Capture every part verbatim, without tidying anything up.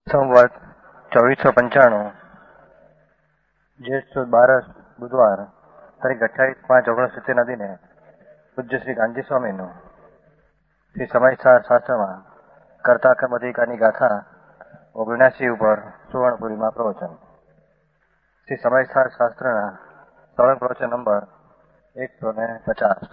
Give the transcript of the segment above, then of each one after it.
संवत चौबीस सौ पंचाणु ज्येष्ठ सुद बारस बुधवार तारीख अठावीस पांच ओगणसित्तेर ना दिने पूज्य श्री गांधी स्वामी नु श्री समयसार शास्त्र में कर्ता कर्म अधिकारी गाथा ओगण्यासी पर सुवर्णपुरी में प्रवचन श्री समयसार शास्त्र सड़क प्रवचन नंबर एक सौ पचास।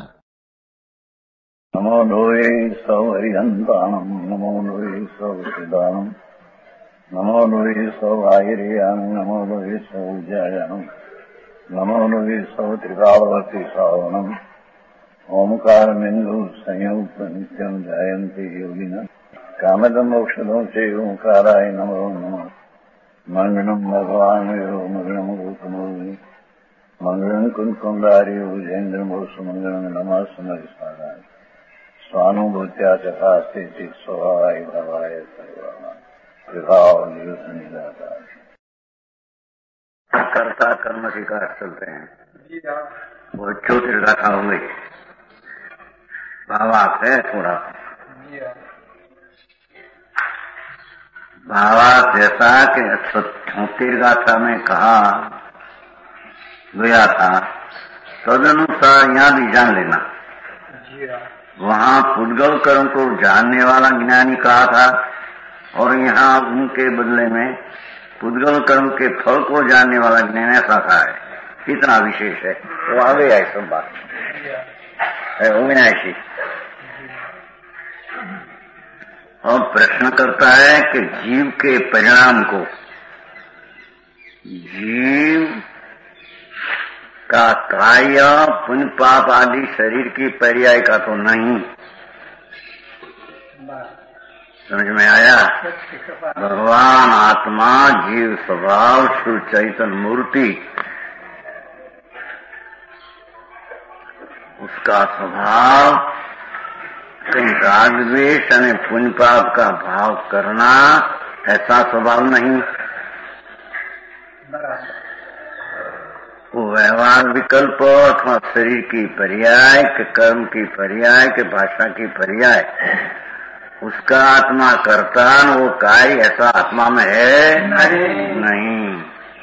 नमो लोये सौहरिहंताणं नमो लोये सौसिदानं नमो लोये सौभागिर्यानं नमो लोये सौज्यायानं नमो लोये सौत्रिकावती सावनं ओंकारमिन्दु संयुक्त नित्यं जायन्ति योगिनः कामदं मोक्षदं च ओंकाराय नमो नमः। मंगलम भगवान मंगलम गौतमोनि मंगलम कुंकुंडारी उजेन्द्र मोसु मंगलम नमः समरिसाराय स्वानुभूत्या चकास्ते चित स्वभावाय भवाय सर्वान प्रभाव निदाता। कर्ता कर्म की कार चलते हैं वो ज्योतिर्गाथा हो गई। भावार्थ है थोड़ा भावार्थ जैसा कि ज्योतिर्गाथा में कहा गया था तदनुसार यहाँ भी जान लेना। वहाँ पुद्गल कर्म को जानने वाला ज्ञानी कहा था और यहाँ उनके बदले में पुद्गल कर्म के फल को जानने वाला ज्ञानी ऐसा था है। कितना विशेष है वो आ गया है सब बात है अविनाशी। और प्रश्न करता है कि जीव के परिणाम को जीव का कार्य पुण्य पाप आदि शरीर की पर्याय का तो नहीं। समझ में आया? भगवान आत्मा जीव स्वभाव शिव चैतन्य मूर्ति उसका स्वभाव कहीं राग द्वेष यानी पुण्य पाप का भाव करना ऐसा स्वभाव नहीं। वो व्यवहार विकल्प अथवा शरीर की पर्याय के कर्म की पर्याय के भाषा की पर्याय उसका आत्मा करता वो कार्य ऐसा आत्मा में है नहीं, नहीं।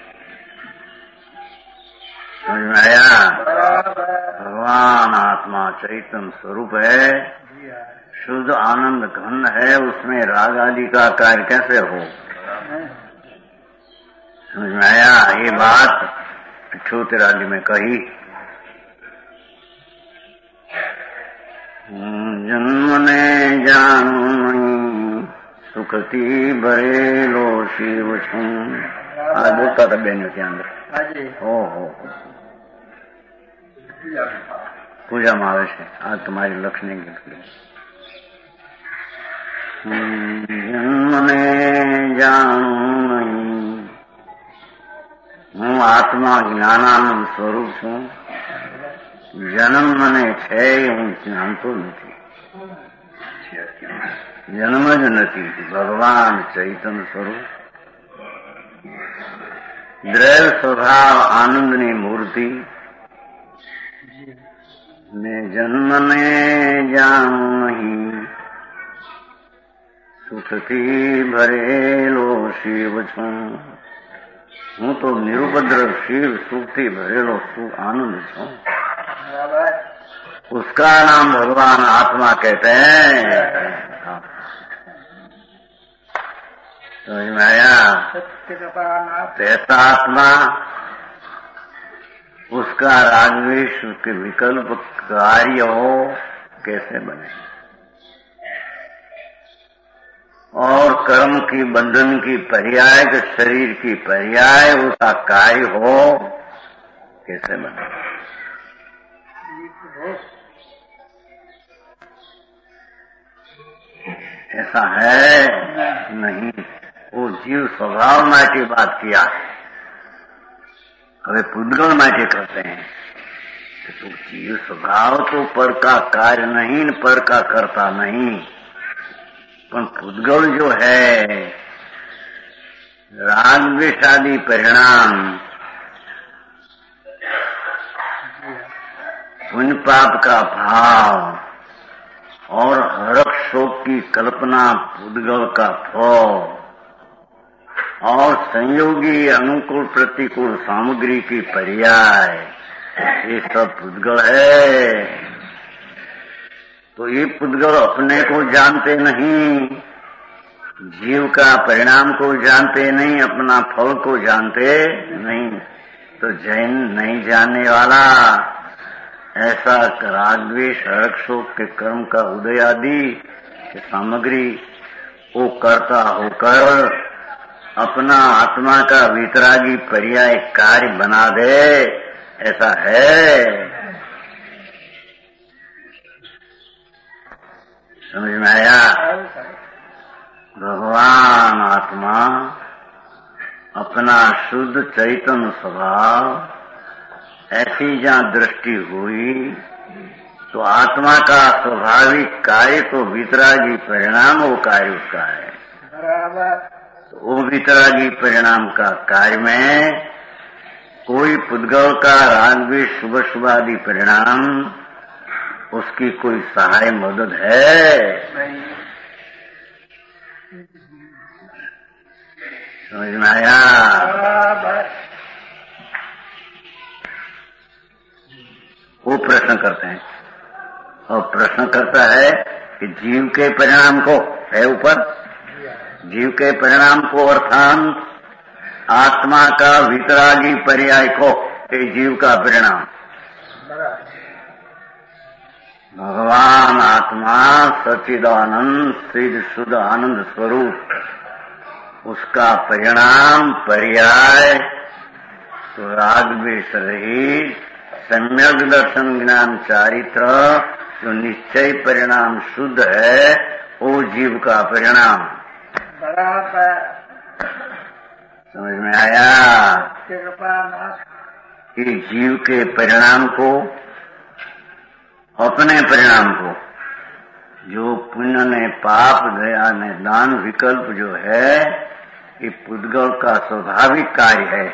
समझ में आया? भगवान आत्मा चैतन्य स्वरूप है, शुद्ध आनंद घन है, उसमें राग आदि का कार्य कैसे हो? समझ में आया? ये बात ज्योतिरादि में कही। जन्म ने जानू सुखती बरे लो शिव छू। आज बोलता था बहनों के अंदर हो हो पूजा में आवे है आज तुम्हारी लक्ष्मी के जन्म ने जानू नहीं हूँ आत्मा ज्ञानानंद स्वरूप छू। जन्म મને છે હું જાણતો નથી। જન્મ જ નથી ભગવાન ચૈતન્ય સ્વરૂપ દ્રવ્ય સ્વભાવ આનંદની મૂર્તિ ને જન્મને જાણું નહીં સુખથી ભરેલો શિવ છું। હું તો નિરુપદ્રવ શિવ સુખથી ભરેલો સુખ आनंद છું। उसका नाम भगवान आत्मा कहते हैं। समझ में आया? ऐसा आत्मा उसका रागद्वेष के विकल्प कार्य हो कैसे बने और कर्म की बंधन की पर्याय के शरीर की पर्याय उसका कार्य हो कैसे बने? ऐसा है नहीं। वो जीव स्वभाव माटे बात किया હવે પુદ્ગલ माटे करते हैं तो जीव स्वभाव तो पर का कार्य नहीं पर का करता नहीं पर पुद्गल जो है राग द्वेष आदि परिणाम पुण्य पाप का भाव और हर्ष शोक की कल्पना पुद्गल का फल और संयोगी अनुकूल प्रतिकूल सामग्री की पर्याय, ये सब पुद्गल है। तो ये पुद्गल अपने को जानते नहीं, जीव का परिणाम को जानते नहीं, अपना फल को जानते नहीं। तो जैन नहीं जानने वाला ऐसा राग द्वेष हर्ष शोक के कर्म का उदय आदि सामग्री वो करता होकर अपना आत्मा का वितरागी पर्याय कार्य बना दे, ऐसा है? समझ में आया? भगवान आत्मा अपना शुद्ध चैतन्य स्वभाव ऐसी जहाँ दृष्टि हुई तो आत्मा का स्वाभाविक कार्य तो वितरागी परिणाम वो कार्य उसका है। तो वो वितरागी परिणाम का कार्य में कोई पुद्गल का राग शुभ शुभ आदि परिणाम उसकी कोई सहाय मदद है? समझ में आया? वो प्रश्न करते हैं और प्रश्न करता है कि जीव के परिणाम को है ऊपर, जीव के परिणाम को अर्थात आत्मा का वितरागी पर्याय को जीव का परिणाम। भगवान आत्मा सच्चिदानंद सिद्ध शुद्ध आनंद स्वरूप, उसका परिणाम पर्याय तो राग द्वेष रहित सम्यक दर्शन ज्ञान चारित्र जो निश्चय परिणाम शुद्ध है वो जीव का परिणाम। समझ में आया? कि जीव के परिणाम को, अपने परिणाम को, जो पुण्य ने पाप दया ने दान विकल्प जो है ये पुद्गल का स्वाभाविक कार्य है।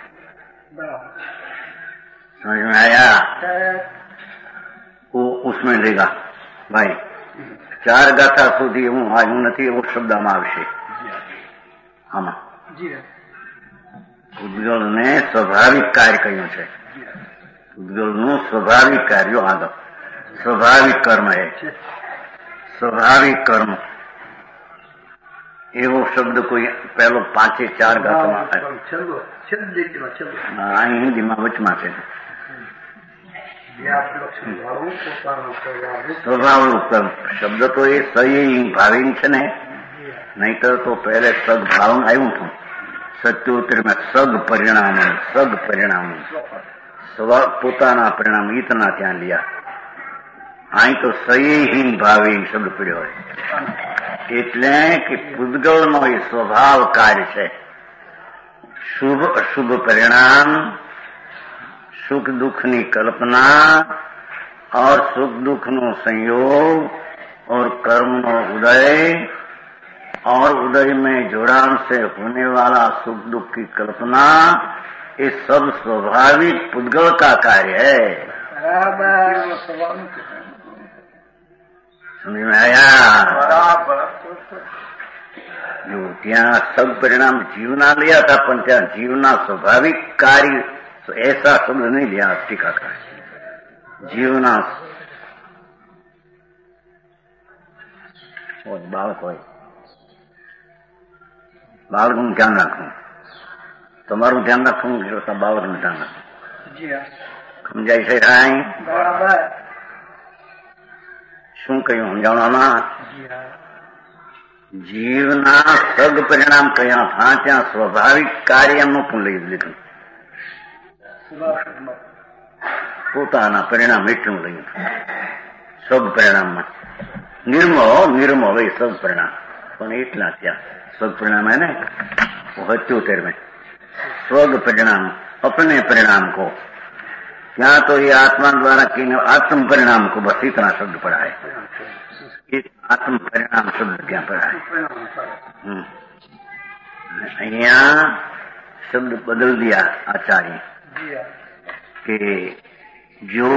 समझ में आया? वो उसमें देगा भाई चार गाथा सुधी हूँ આવ્યું નથી એવો શબ્દમાં આવશે આમાં। પુદ્ગલ ને સ્વાભાવિક કાર્ય કહ્યું છે, પુદ્ગલ નું સ્વાભાવિક કાર્યો આગળ સ્વાભાવિક કર્મ है, સ્વાભાવિક કર્મ એવો શબ્દ કોઈ પહેલો પાંચે ચાર ગાથામાં અહીં હિન્દીમાં વચમાં છે। સ્વભાવનું કર્મ શબ્દ તો એ સહી ભાવિન છે ને, નહીતર તો પહેલે સગ ભાવન આવ્યું હતું સત્યોત્તર માં સગ પરિણામ સગ પરિણામ પોતાના પરિણામ ઈતના ત્યાં લિયા। અહીં તો સહીહીન ભાવિન શબ્દ પડ્યો હોય એટલે કે પુદ્ગલનો એ સ્વભાવ કાર્ય છે। શુભ અશુભ પરિણામ, सुख दुख नी कल्पना और सुख दुख नो संयोग और कर्म नो उदय और उदय में जोड़ान से होने वाला सुख दुख की कल्पना, ये सब स्वाभाविक पुद्गल का कार्य है। समझ में आया? जो ત્યાં सब परिणाम जीवना लिया था पण ત્યાં जीवना स्वाभाविक कार्य तो ऐसा शब्द नहीं लिया टीका का। जीवना बालक हो, बालक નું ધ્યાન રાખવું, તમારું ધ્યાન રાખવું તો બાળક નું ધ્યાન રાખવું। સમજાય છે? રાય શું કહ્યું સમજાવવામાં? જીવના સગ પરિણામ કયા था ત્યાં સ્વાભાવિક કાર્ય એમનું પણ લઈ લીધું, પોતાના પરિણામ એટલું લઈ સબ પરિણામમાં નિર્મો નિર્મો ભાઈ સબ પરિણામ પણ એટલા ત્યાં સ્વગ परिणाम है ना सत्योत्तर में स्वर्ग परिणाम अपने परिणाम को, यहाँ तो ये आत्मा द्वारा किन आत्म परिणाम को बस इतना शब्द पड़ा है, आत्म परिणाम शब्द क्या पड़ा है? यहाँ शब्द बदल दिया आचार्य कि जो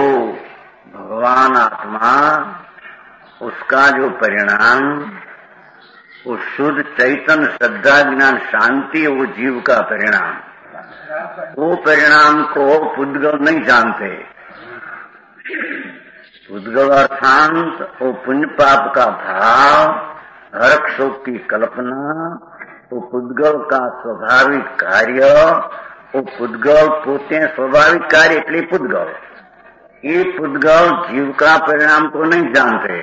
भगवान आत्मा उसका जो परिणाम वो शुद्ध चैतन्य श्रद्धा ज्ञान शांति वो जीव का परिणाम। वो परिणाम को पुद्गल नहीं जानते। पुद्गल अर्थांत वो पुण्य पाप का भाव, हर्ष शोक की कल्पना, वो पुद्गल का स्वाभाविक कार्य, वो पुद्गल पोते स्वाभाविक कार्य એટલે पुद्गल। ये पुद्गल जीव का परिणाम को नहीं जानते।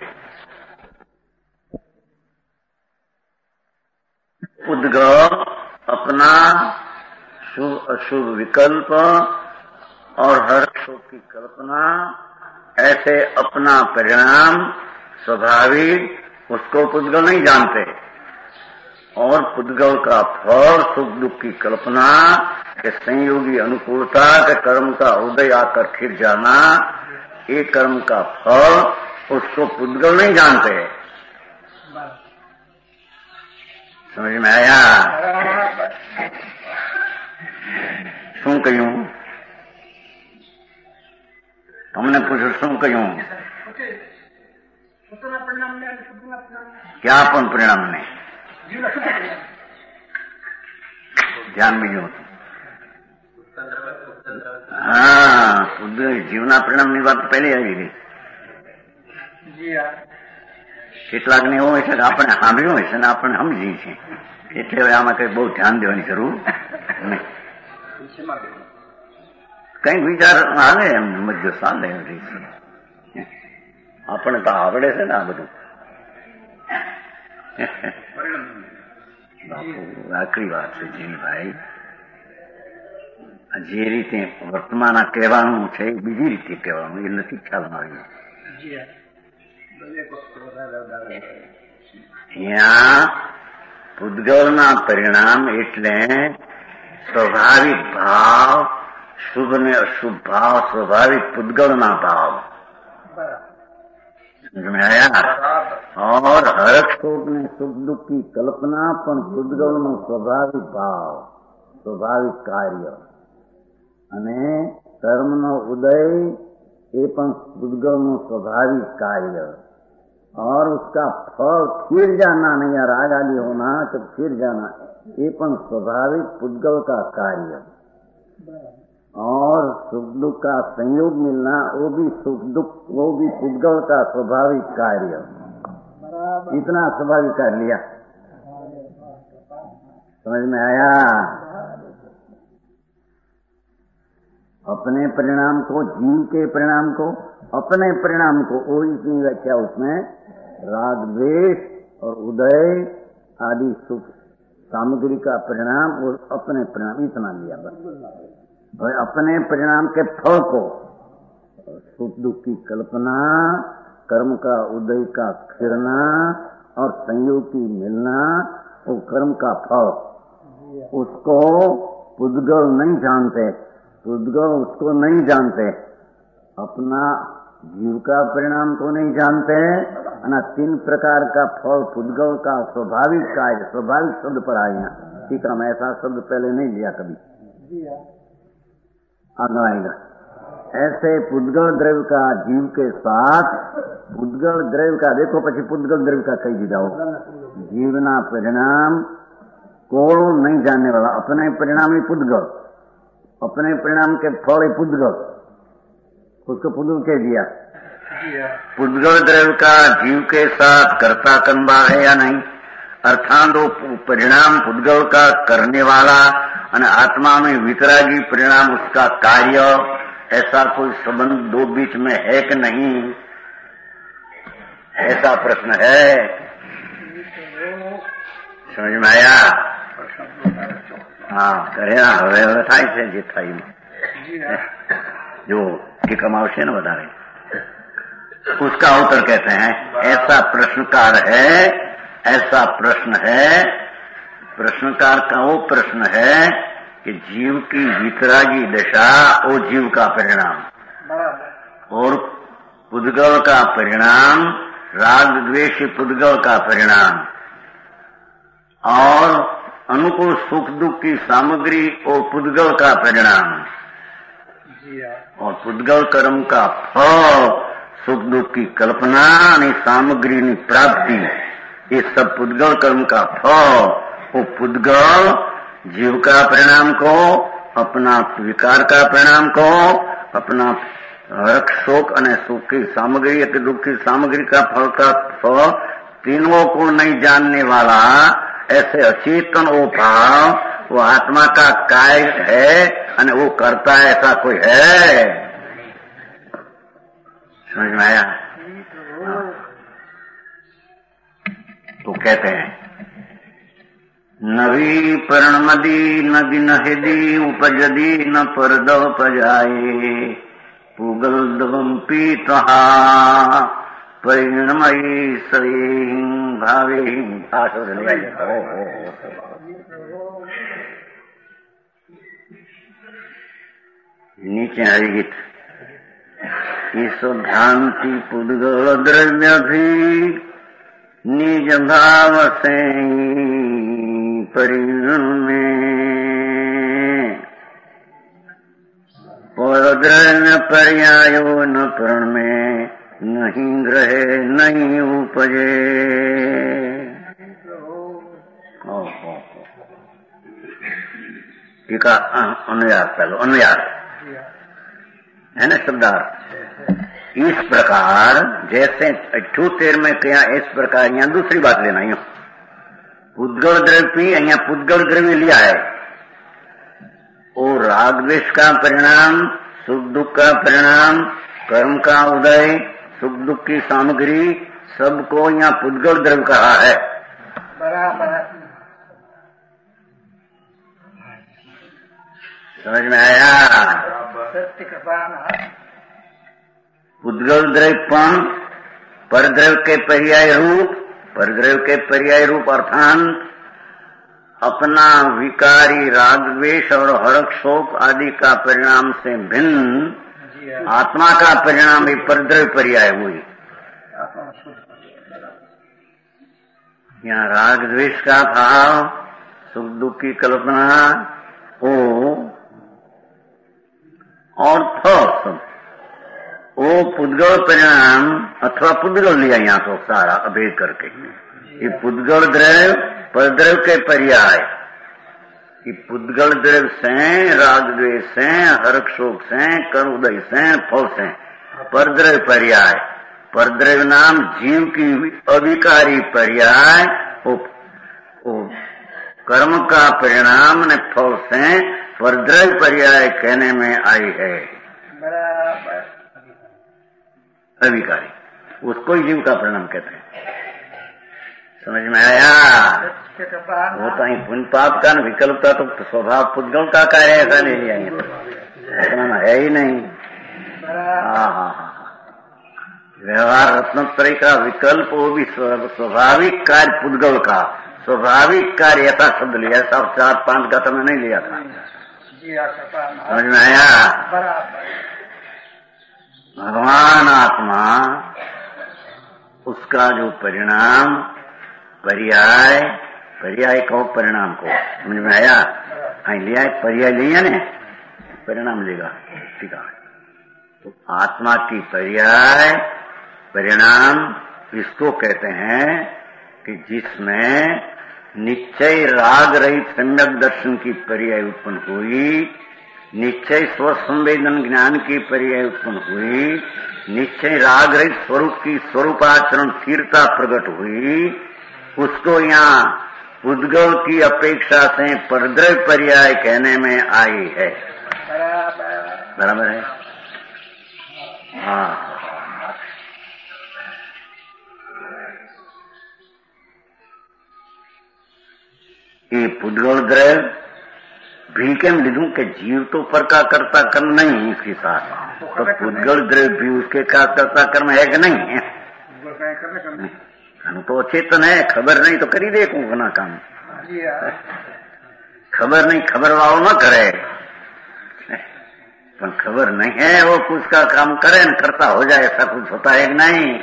पुद्गल अपना शुभ अशुभ विकल्प और हर्ष शोक की कल्पना, ऐसे अपना परिणाम स्वाभाविक उसको पुद्गल नहीं जानते। और पुद्गल का फल सुख दुख की कल्पना के संयोगी अनुकूलता के कर्म का उदय आकर खिर जाना, ये कर्म का फल उसको पुद्गल नहीं जानते। समझ में आया? શું કહ્યું? તમને પૂછ્યું શું કહ્યું? क्या પણ પરિણામ ને ધ્યાન બીજું હતું। હા, જીવના પરિણામની વાત પહેલી આવી ગઈ। કેટલાક ને એવું હોય છે કે આપણે સાંભળ્યું હોય છે ને આપણે સમજીએ છીએ, એટલે હવે આમાં કઈ બહુ ધ્યાન દેવાની જરૂર નહીં। કઈક વિચાર હાલે એમ મધ્ય ચાલે રહી છે। આપણે તો આવડે છે ને આ બધું। આખરી વાત છે જીનભાઈ, જે રીતે વર્તમાન કહેવાનું છે બીજી રીતે કહેવાનું, એ નથી ખ્યાલમાં આવ્યું। ત્યાં પુદ્ગલના પરિણામ એટલે સ્વાભાવિક ભાવ, શુભ ને અશુભ ભાવ, સ્વાભાવિક પુદ્ગલના ભાવ। समझ में आया? और हर्ष शोक ने सुख दुख की कल्पना पण पुद्गल नो स्वाभाविक भाव, स्वाभाविक कार्य, अने कर्म नो उदय ये पण पुद्गल नो स्वाभाविक कार्य। और उसका फल फिर जाना नहीं, या राग आदि होना तो फिर जाना, ये पण स्वाभाविक पुद्गल का कार्य। और सुख दुख का संयोग मिलना वो भी सुख दुख, वो भी पुद्गल का स्वाभाविक कार्य। इतना स्वाभाविक कर लिया। समझ में आया? अपने परिणाम को, जीव के परिणाम को, अपने परिणाम को, वो इतनी व्याख्या उसमें राग द्वेष और उदय आदि सुख सामग्री का परिणाम और अपने परिणाम, इतना लिया बस। और अपने परिणाम के फल को, सुख दुख की कल्पना, कर्म का उदय का खिरना और संयोग की मिलना, वो कर्म का फल, उसको पुद्गल नहीं जानते। पुद्गल उसको नहीं जानते, अपना जीव का परिणाम को नहीं जानते। और तीन प्रकार का फल पुद्गल का स्वाभाविक कार्य, स्वाभाविक शब्द पर आए यहाँ, ठीक है, हम ऐसा शब्द पहले नहीं लिया कभी, आगे आएगा। ऐसे पुद्गल द्रव्य का जीव के साथ, पुद्गल द्रव्य का देखो, पछी पुद्गल द्रव्य का कही दीदा हो, जीवना परिणाम को नहीं जानने वाला, अपने परिणाम ही पुद्गल, अपने परिणाम के फल ही पुद्गल, उसको पुद्गल कह दिया। पुद्गल द्रव्य का जीव के साथ कर्ता कनबा है या नहीं, अर्थात वो परिणाम पुद्गल का करने वाला और आत्मा में वितरागी परिणाम उसका कार्य, ऐसा कोई संबंध दो बीच में है कि नहीं, ऐसा प्रश्न है। समझ में आया? हाँ, करे ना, હવે હવે થાય છે જે થાય जो टीका में आवश्य न बता रहे, उसका उत्तर कहते हैं ऐसा प्रश्नकार है, ऐसा प्रश्न है, प्रश्नकार का वो प्रश्न है कि जीव की वितरागी दशा वो जीव का परिणाम, और पुद्गल का परिणाम राग द्वेष पुद्गल का परिणाम, और अनुकूल सुख दुख की सामग्री और पुद्गल का परिणाम, और पुद्गल कर्म का फल सुख दुख की कल्पना आणि सामग्री नी प्राप्ति ये सब पुद्गल कर्म का फल, वो पुद्गल जीव का परिणाम को, अपना विकार का परिणाम को, अपना हर्ष शोक और सुख की सामग्री या दुख की सामग्री का फल का फल तीनों को नहीं जानने वाला ऐसे अचेतन वो भाव, वो आत्मा का काय है और वो करता है, ऐसा कोई है? समझ में आया? तो कहते हैं नवी पर्णमदी नदी न हृदि उपजदी न परदव पजाए पुगल दम्पी तहा परिणमयी सही भावे। नीचे हरि गीत इस भ्रांति पुद्गल द्रव्य भी निज भाव से परिणमे परद्रव्य पर्यायो न प्रण में नहीं ग्रहे नहीं उपजे। टीका अनुयाद पहलो अनुयाद है ना शब्दार्थ। इस प्रकार जैसे अठू तेर में क्या इस प्रकार यहाँ दूसरी बात लेना यू पुद्गल द्रव्य यहाँ पुद्गल द्रव्य लिया है और राग द्वेष का परिणाम, सुख दुख का परिणाम, कर्म का उदय, सुख दुख की सामग्री सबको यहाँ पुद्गल द्रव्य कहा है। बराबर समझ में आया? पुद्गल द्रव्यपन परद्रव्य के पर्याय रूप, परद्रव्य के पर्याय रूप अर्थात अपना विकारी राग द्वेष और हर्ष शोक आदि का परिणाम से भिन्न आत्मा का परिणाम ही परद्रव्य पर्याय हुई। यहाँ राग द्वेष का भाव, सुख दुख की कल्पना हो और सब वो पुद्गल परिणाम अथवा पुद्गल लिया यहाँ तो सारा अभेद करके ये पुद्गल द्रव्य परद्रव्य के पर्याय, कि पुद्गल द्रव्य से, राग द्वेष से, हर्ष शोक से, कर्म उदय से, फल से परद्रव्य पर्याय। परद्रव्य नाम जीव की अविकारी पर्याय, वो, वो कर्म का परिणाम ने फल से परद्रव्य पर्याय कहने में आई है। अविकारी उसको ही जीव का परिणाम कहते हैं। समझ में आया? होता ही पुण्य पाप का न विकल्प का तो स्वभाव पुद्गल का कार्य ऐसा ले लिया इतना है ही नहीं। हाँ हाँ हाँ व्यवहार रत्नत्रय का विकल्प वो भी स्वाभाविक कार्य पुद्गल का स्वाभाविक कार्य ऐसा शब्द लिया, सब चार पांच का तो मैं नहीं लिया था। समझ में आया? भगवान आत्मा उसका जो परिणाम पर्याय, पर्याय कहो परिणाम को, समझ में आया? हाँ लिया पर्याय लिया ने परिणाम लेगा, ठीक है। तो आत्मा की पर्याय परिणाम इसको कहते हैं कि जिसमें निश्चय राग रहित सम्यक दर्शन की पर्याय उत्पन्न हुई, निश्चय स्व संवेदन ज्ञान की पर्याय उत्पन्न हुई, निश्चय राग रहित स्वरूप की स्वरूपाचरण स्थिरता प्रकट हुई, उसको यहाँ पुद्गल की अपेक्षा से परद्रव्य पर्याय कहने में आई है। बराबर है? हाँ ये पुद्गल द्रव्य भी के लिखूं के जीव तो पर का कर्ता कर्म नहीं इसके साथ, तो पुद्गल द्रव्य भी उसके का कर्ता कर्म है कि नहीं है? हम तो चेतन है, खबर नहीं तो करी देखू अपना काम। खबर नहीं, खबर वालों न करे, पर खबर नहीं है वो कुछ का काम करे न करता हो जाए, ऐसा कुछ होता है कि नहीं?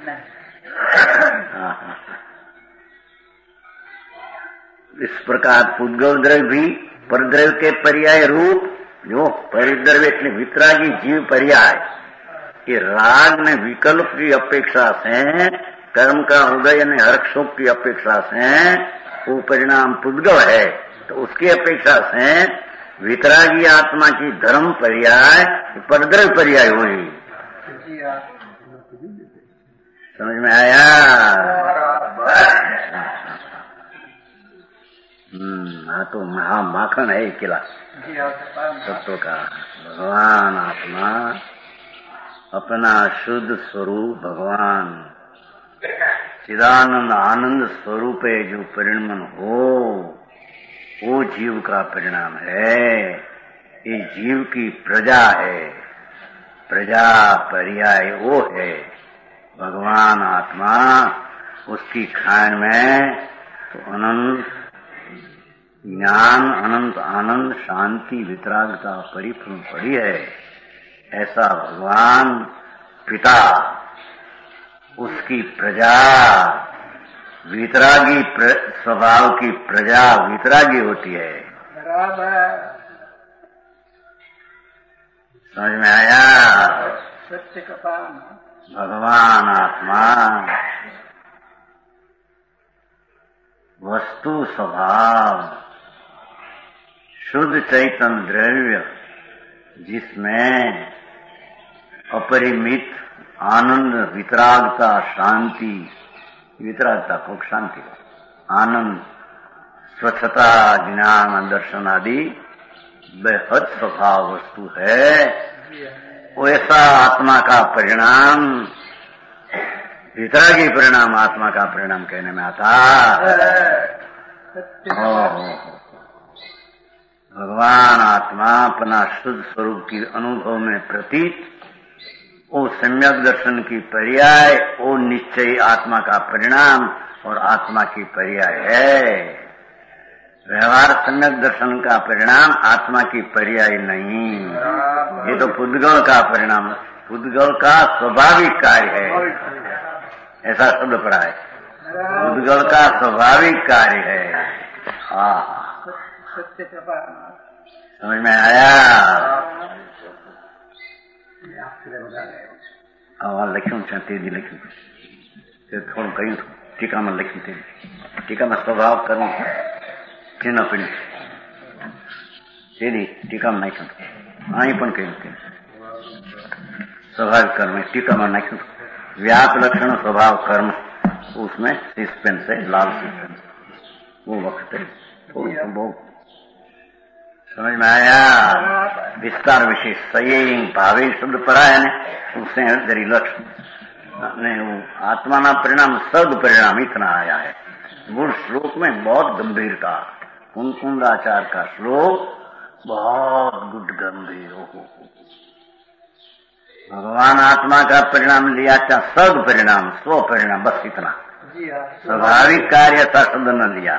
इस प्रकार पुद्गल द्रव्य भी परद्रव्य के पर्याय रूप, जो परिद्रव्य इतने वितरागी जीव पर्याय, ये राग ने विकल्प की अपेक्षा से कर्म का उदय ने हर्ष शोक की अपेक्षा से वो परिणाम पुद्गल है, तो उसकी अपेक्षा से वितरागी आत्मा की धर्म पर्याय परद्रव्य पर्याय हुई। समझ में आया? हम्म हाँ तो महा माखन है किला तत्व का। भगवान आत्मा अपना शुद्ध स्वरूप भगवान चिदानंद आनंद स्वरूप है, जो परिणमन हो वो जीव का परिणाम है। ये जीव की प्रजा है, प्रजा पर्याय वो है भगवान आत्मा। उसकी खान में तो अनंत ज्ञान, अनंत आनंद, शांति, वितरागता परिपूर्ण पड़ी है। ऐसा भगवान पिता, उसकी प्रजा वितरागी प्र, स्वभाव की प्रजा वितरागी होती है। समझ में आया? सत्य कथा भगवान आत्मा वस्तु स्वभाव शुद्ध चैतन्य द्रव्य, जिसमें अपरिमित आनंद, वितरागता, शांति, वितरागता को शांति, आनंद, स्वच्छता, ज्ञान, दर्शन आदि बेहद स्वभाव वस्तु है। वैसा आत्मा का परिणाम, वितरागी परिणाम आत्मा का परिणाम कहने में आता। भगवान आत्मा अपना शुद्ध स्वरूप की अनुभव में प्रतीत, वो सम्यक दर्शन की पर्याय, वो निश्चय आत्मा का परिणाम और आत्मा की पर्याय है। व्यवहार सम्यक दर्शन का परिणाम, आत्मा की पर्याय नहीं। ये तो पुद्गल का परिणाम, पुद्गल का स्वाभाविक कार्य है, ऐसा शब्द पड़ा है। पुद्गल का स्वाभाविक कार्य है। हाँ, समझ में आया? हाँ, लख्यूं छा तेजी लख्यूं थोड़ा कयूं टीका में लख्यूं तेजी टीका में स्वभाव कर्म चिन्ह पिन तेजी टीका में नाख्यूं आई पण कयूं थे स्वाभाविक कर्म टीका में नाख्यूं व्याप लक्षण स्वभाव कर्म, उसमें सिस्पेन से लाल सिस्पेन वो वक्त है थोड़ा बहुत समझ में आया? विस्तार विशेष सही भावे शब्द पड़ा है ने, उससे जरी लक्ष्य ने वो आत्मा ना परिणाम सद परिणाम इतना आया है। वो श्लोक में बहुत गंभीरता, कुंकुंदाचार का श्लोक बहुत गुड गंभीर हो। भगवान आत्मा का परिणाम लिया क्या? सद परिणाम, स्व परिणाम, बस इतना। स्वाभाविक कार्य था शब्द न लिया,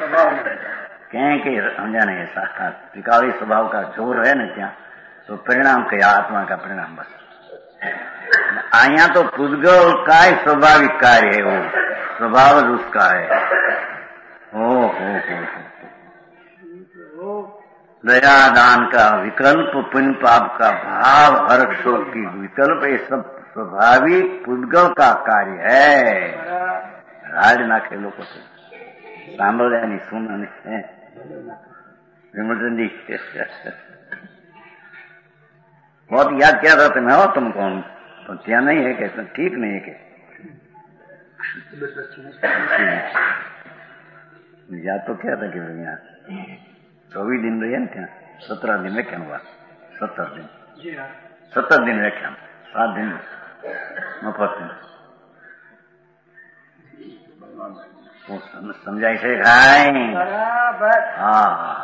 कहें समझा नहीं ऐसा त्रिकाली स्वभाव का जोर है न क्या, तो परिणाम क्या? आत्मा का परिणाम बस। आया तो पुद्गल का ही स्वाभाविक कार्य है, वो स्वभाव उसका है। हो हो हो दया दान का विकल्प, पुण्य पाप का भाव, हर्ष शोक की विकल्प, ये सब स्वाभाविक पुद्गल का कार्य है। राज नाखे लोग सांभळ्या नहीं सुना नहीं विमर्शन जी बहुत याद किया था तुम्हें, हो तुम कौन? तो क्या नहीं है कैसे? ठीक नहीं है क्या? याद तो क्या था कि यहाँ चौबीस दिन रहे ना, क्या सत्रह दिन व्याख्यान हुआ, सत्तर दिन सत्तर दिन व्याख्यान, सात दिन मफत दिन वो समझाई से खाए। हाँ,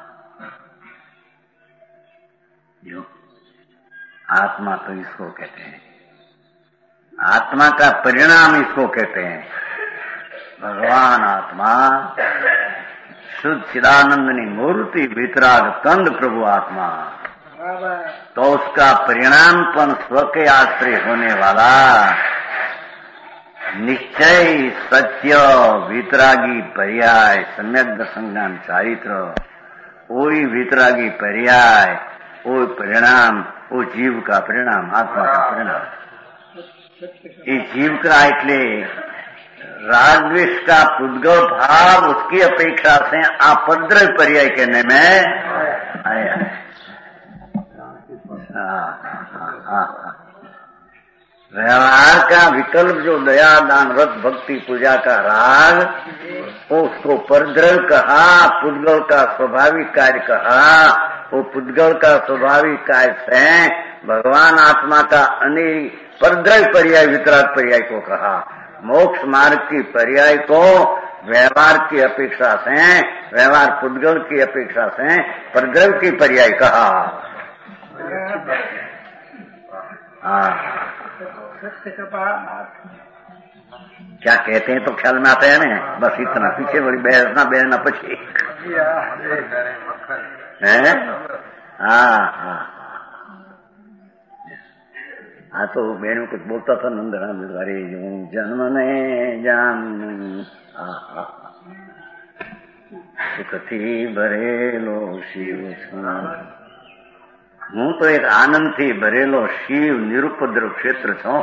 जो आत्मा तो इसको कहते हैं, आत्मा का परिणाम इसको कहते हैं। भगवान आत्मा शुद्ध चिदानंदनी मूर्ति वितराग कंद प्रभु आत्मा, तो उसका परिणामपन स्व के आश्रय होने वाला निश्चय, सत्य, वितरागी पर्याय, सम्यक दर्शन ज्ञान चारित्र, वही वितरागी पर्याय, वो परिणाम, वो जीव का परिणाम, आत्मा का परिणाम। ये जीव का એટલે रागद्वेष का पुद्गल भाव उसकी अपेक्षा से आपद्रव्य पर्याय कहने में आया है। व्यवहार का विकल्प जो दया दान व्रत भक्ति पूजा का राग, उसको परद्रव्य कहा, पुद्गल का स्वाभाविक कार्य कहा। वो पुद्गल का स्वाभाविक कार्य से भगवान आत्मा का अनेक परद्रव्य पर्याय वितराग पर्याय को कहा। मोक्ष मार्ग की पर्याय को व्यवहार की अपेक्षा से, व्यवहार पुद्गल की अपेक्षा से परद्रव्य की पर्याय कहा। हाँ, क्या कहते हैं तो ख्याल में आता है ना, बस इतना। पीछे बड़ी बहसना बहना पछी है। हाँ हाँ हाँ, तो बहनों कुछ बोलता था नंदराम, अरे यूं जन्म ने जान सुखથી ભરેલો શિવ છું, હું તો એક આનંદથી ભરેલો શિવ નિરુપદ્રવ ક્ષેત્ર છું.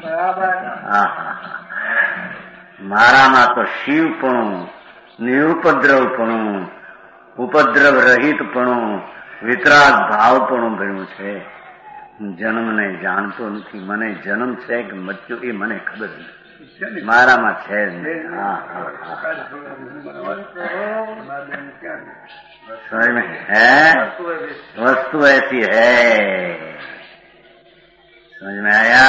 મારામાં તો શિવપણું, નિરુપદ્રવપણું, ઉપદ્રવ રહિતપણું, વિતરાગ ભાવપણું ભર્યું છે. જન્મને જાણતો નથી, મને જન્મ છે કે મૃત્યુ એ મને ખબર નથી, મારામાં છે જ નહીં. હા હા समझ में है, वस्तु ऐसी है, समझ में आया.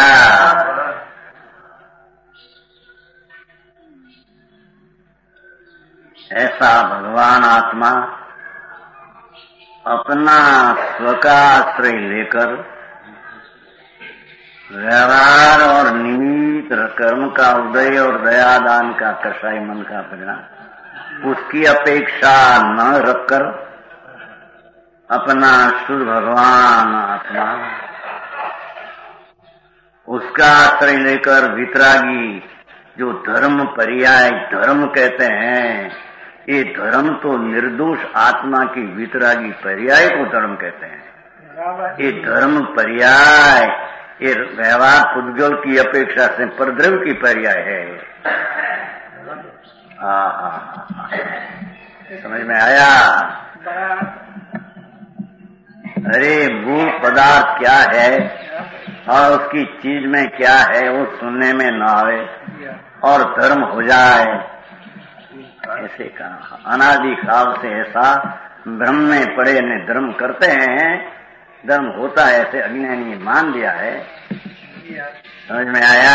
ऐसा भगवान आत्मा अपना स्व का आश्रय लेकर व्यवहार और निमित्त कर्म का उदय और दयादान का कषाय मन का परिणाम, उसकी अपेक्षा न रखकर अपना शुद्ध भगवान आत्मा, उसका आश्रय लेकर वितरागी, जो धर्म पर्याय धर्म कहते हैं, ये धर्म तो निर्दोष आत्मा की वितरागी पर्याय को धर्म कहते हैं. ये धर्म पर्याय ये व्यवहार पुद्गल की अपेक्षा से परद्रव्य की पर्याय है. हाँ हाँ, समझ में आया. अरे मूल पदार्थ क्या है और उसकी चीज में क्या है वो सुनने में न आवे और धर्म हो जाए, ऐसे कहा. अनादि काल से ऐसा ब्रह्म में पड़े ने धर्म करते हैं, धर्म होता है ऐसे अज्ञानी मान लिया है. समझ में आया.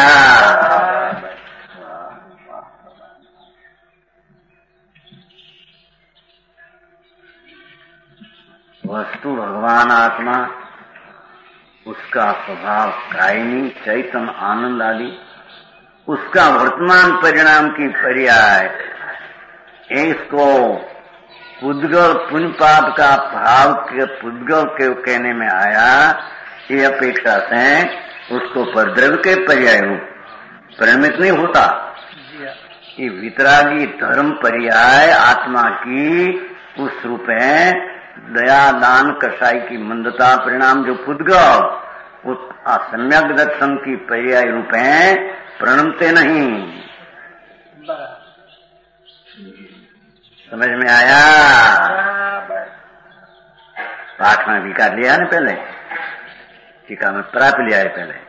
वस्तु भगवान आत्मा, उसका स्वभाव कायनी चैतन्य आनंद आदि, उसका वर्तमान परिणाम की पर्याय, इसको पुद्गल पुण्य पाप का भाव के पुद्गल के कहने में आया. ये अपेक्षा से उसको परद्रव्य के पर्याय रूप परिणमित नहीं होता. ये वितरागी धर्म पर्याय आत्मा की उस रूप है, दया दान कषाय की मंदता परिणाम जो पुद्गल उस असम्यक दर्शन की पर्याय रूप है, प्रणमते नहीं. समझ में आया. पाठ में विकार लिया ना पहले, टीका में प्राप्त लिया है पहले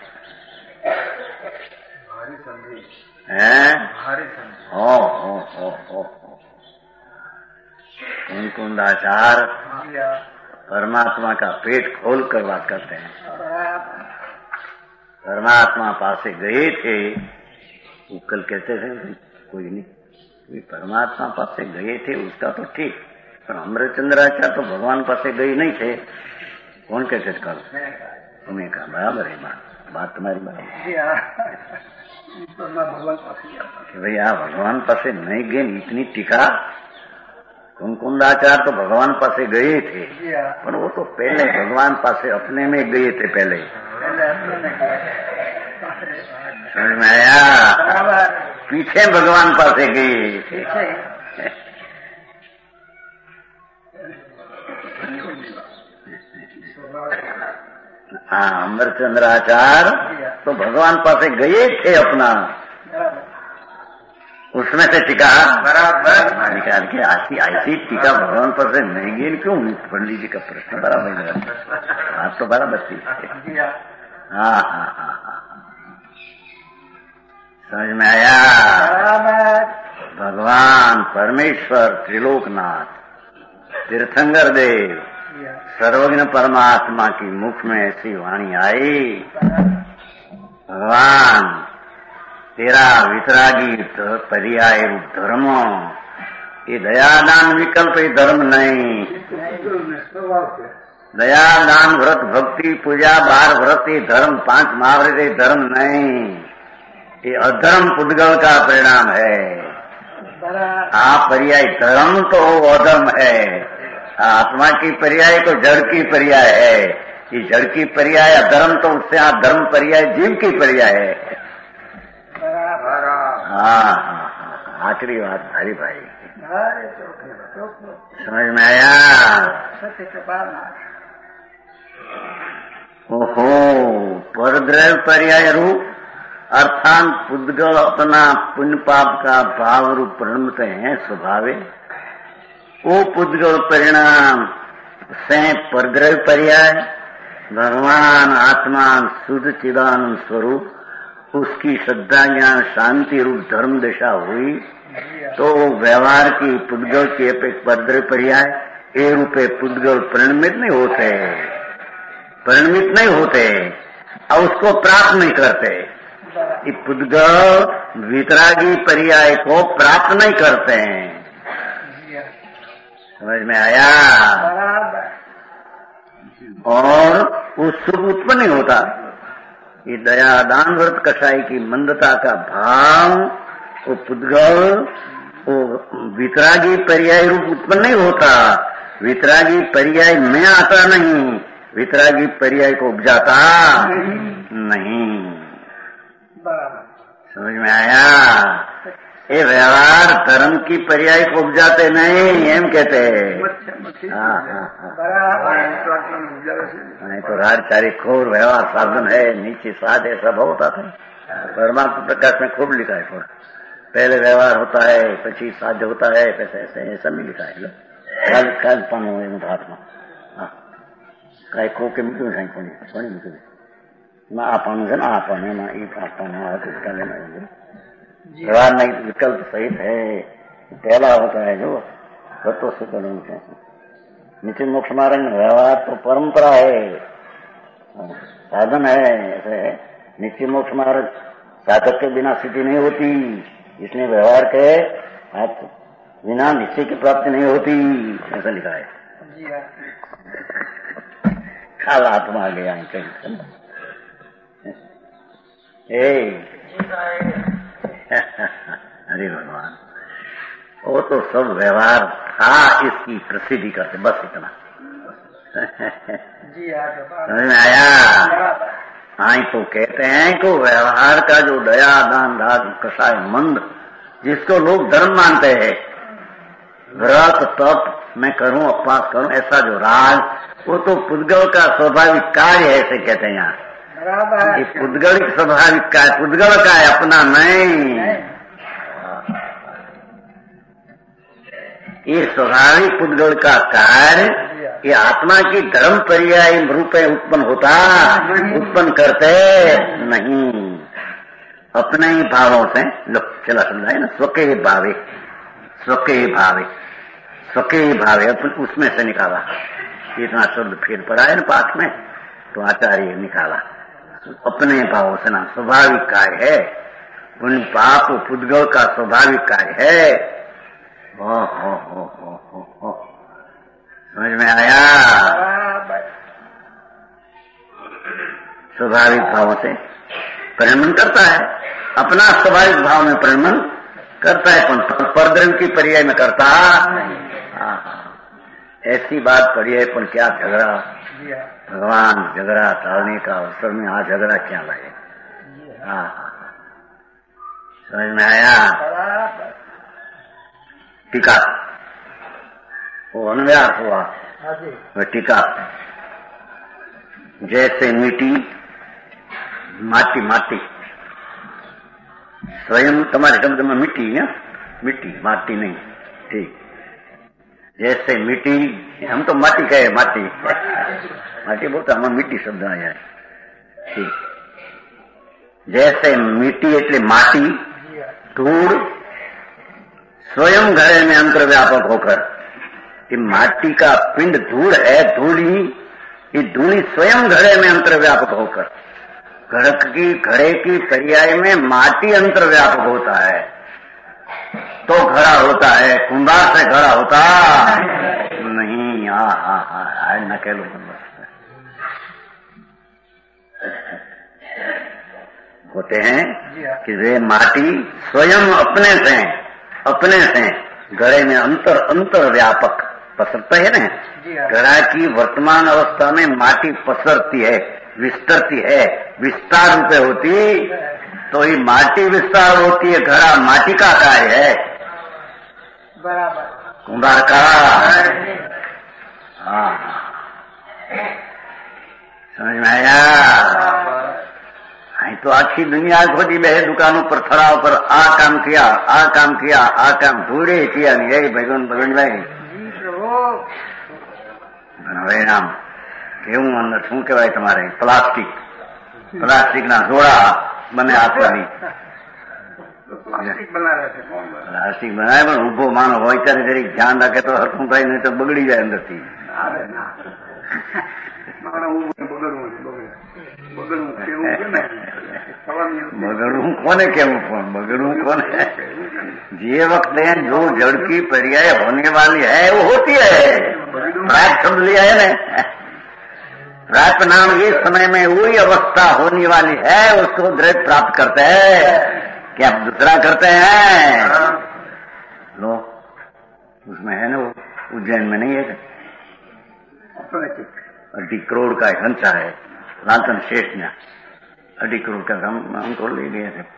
है. हो हो हो हो कुंदाचार परमात्मा का पेट खोल कर बात करते हैं. परमात्मा पासे गए थे, वो कल कहते थे कोई नहीं, परमात्मा पासे गए थे उसका तो ठीक, पर अमृतचंद्राचार्य तो भगवान पासे गए नहीं थे. कौन कहते थे कल? तुम्हें कहा बराबर है बात, बात तुम्हारी बराबर. भैया भगवान पासे नहीं गए, इतनी टीका. कुंदाचार्य तो भगवान पासे गए थे, पर वो तो पहले भगवान पासे अपने में गए थे पहले. समझ में आया. पीछे भगवान पासे गए थे. हाँ, अमरचंद्राचार्य तो भगवान पासे गए थे अपना, उसमें से टीका बराबर निकाल के ऐसी ऐसी टीका भगवान पर से नहीं गिन क्यों? पंडित जी का प्रश्न बराबर लगा, आप तो बराबर थी। हाँ हाँ हाँ हाँ, समझ में आया? भगवान परमेश्वर त्रिलोकनाथ तीर्थंकर देव सर्वज्ञ परमात्मा की मुख में ऐसी वाणी आई, भगवान तेरा वितरागी पर्याय रूप धर्म, ये दयादान विकल्प ये धर्म नहीं। दयादान व्रत भक्ति पूजा बार व्रत ये धर्म, पांच महाव्रत ये धर्म नहीं, ये अधर्म पुद्गल का परिणाम है। आप पर्याय धर्म तो अधर्म है, आत्मा की पर्याय तो जड़ की पर्याय है। ये जड़ की पर्याय अधर्म तो उससे आप धर्म पर्याय जीव की पर्याय है। हाँ हाँ हाँ, आखिरी बात भाई भाई समझ में आया? ओहो, परद्रव्य पर्याय रूप अर्थात पुद्गल अपना पुण्य पाप का भाव रूप परिणमते हैं स्वभावे। वो पुद्गल परिणाम से परद्रव्य पर्याय भगवान आत्मा शुद्ध चिदानंद स्वरूप उसकी श्रद्धा ज्ञान शांति रूप धर्म दशा हुई तो व्यवहार की पुद्गल की अपेक्षा परद्रव्य पर्याय ए रूपे पुद्गल परिणमित नहीं होते, परिणमित नहीं होते और उसको प्राप्त नहीं करते। ये पुद्गल वितरागी पर्याय को प्राप्त नहीं करते हैं। समझ में आया? और वो सुख उत्पन्न नहीं होता। ये दया दान व्रत कषाय की मंदता का भाव वो पुद्गल वो वितरागी पर्याय रूप उत्पन्न नहीं होता। वितरागी पर्याय में आता नहीं, वितरागी पर्याय को उपजाता नहीं। समझ में आया? ये व्यवहार धर्म की पर्याय को उपजाते नहीं, एम कहते हैं। हाँ हाँ नहीं तो राजचारी खोर व्यवहार साधन है, नीचे साध है, सब होता था। परमात्मा प्रकाश में खूब लिखा है थोड़ा, पहले व्यवहार होता है પછી साध्य होता है, पैसे ऐसे ऐसा भी लिखा है। कल कल पानो हाथ में કઈ કોકે મૂક્યું સાહેબ કોની કોની મૂક્યું એમાં આપવાનું છે ને આપવાનું એમાં એ આપવાનું આ પુસ્તક व्यवहार नहीं विकल्प सहित है। पहला होता है जो तत्व से नित्य मोक्ष मार्ग में व्यवहार तो परंपरा है, साधन है। ऐसे नित्य मोक्ष मार्ग साधक के बिना स्थिति नहीं होती, इसलिए व्यवहार के आप बिना निश्चय की प्राप्ति नहीं होती, ऐसा लिखा है। काल आत्मा आ गया अरे भगवान, वो तो सब व्यवहार था, इसकी प्रसिद्धि करते, बस इतना। समझ में आया? हाँ तो कहते हैं कि व्यवहार का जो दया दान राग कषाय मंद जिसको लोग धर्म मानते हैं, व्रत तप मैं करूं उपवास करूं ऐसा जो राग, वो तो पुद्गल का स्वाभाविक कार्य है, ऐसे कहते हैं यहाँ। ये पुद्गल स्वाभाविक का है, पुद्गल का है, अपना नहीं। ये स्वाभाविक पुद्गल का कार्य ये आत्मा की धर्म पर्याय रूप में उत्पन्न होता, उत्पन्न करते नहीं। अपने ही भावों से लोग चला समझाए ना, स्वके भावे, स्वके भावे, स्वके भावे, अपन उसमें से निकाला। इतना शब्द फिर पड़ा है ना पाठ में, तो आचार्य निकाला अपने भावों से ना, स्वाभाविक कार्य है। उन पाप पुद्गल का स्वाभाविक कार्य है। हो हो हो हो हो हो समझ में आया? स्वाभाविक भावों से परिणमन करता है, अपना स्वाभाविक भाव में परिणमन करता है, पर परद्रव्य की पर्याय में करता। ऐसी बात पड़ी है, पर क्या झगड़ा, भगवान झगड़ा टालने का अवसर में आज झगड़ा क्या लाए। हाँ समझ में आया? टीका वो अनुव्यास हुआ, वह टीका जैसे मिट्टी माटी माटी स्वयं तुम्हारे शब्द में मिट्टी है, मिट्टी, माटी नहीं, ठीक। जैसे मिट्टी, हम तो माटी कहे, माटी माटी बोलते, हमें मिट्टी शब्द आया है, ठीक। जैसे मिट्टी એટલે माटी, धूल स्वयं घड़े में अंतर्व्यापक होकर, ये माटी का पिंड धूल है, धूली, ये धूली स्वयं घड़े में अंतर्व्यापक होकर, घड़ की घड़े की पर्याय में माटी अंतर्व्यापक होता है तो घड़ा होता है, कुंभार से घड़ा होता नहीं। हा हा हा न कह लो होते हैं कि वे माटी स्वयं अपने से अपने से घड़े में अंतर अंतर व्यापक पसरता है ना। घड़ा की वर्तमान अवस्था में माटी पसरती है, विस्तरती है, विस्तार रूपे होती, तो ये माटी विस्तार होती है, घड़ा माटी का कार्य है, बराबर कुंभार का। हाँ, समझ में आया? तो आखी दुनिया खोजी बे दुकानों पर खड़ा होकर आ काम किया, आ काम किया, आ काम थोड़े किया नहीं, यही भगवान भगवान भाई નામ કેવું અંદર શું કહેવાય તમારે પ્લાસ્ટિક પ્લાસ્ટિક ના જોડા બને આપવાની પ્લાસ્ટિક બનાવે છે, પ્લાસ્ટિક બનાવે પણ ઉભો માનો હોય ત્યારે જરી ધ્યાન રાખે તો હરખું થાય, નહીં તો બગડી જાય અંદરથી. બગડવું કોને કેવું, પણ બગડવું કોને? જે વખતે जो जड़ की पर्याय होने वाली है वो होती है। प्राप्त शब्द लिया है ना, प्राप्त नाम इस समय में वही अवस्था होने वाली है, उसको द्रव्य प्राप्त करते हैं, क्या दूसरा करते हैं? लो उसमें है ना, वो उज्जैन में नहीं है, अढ़ी करोड़ का एक हंसा है, लालचंद शेष ने अढ़ी करोड़ का हम हमको ले गए थे।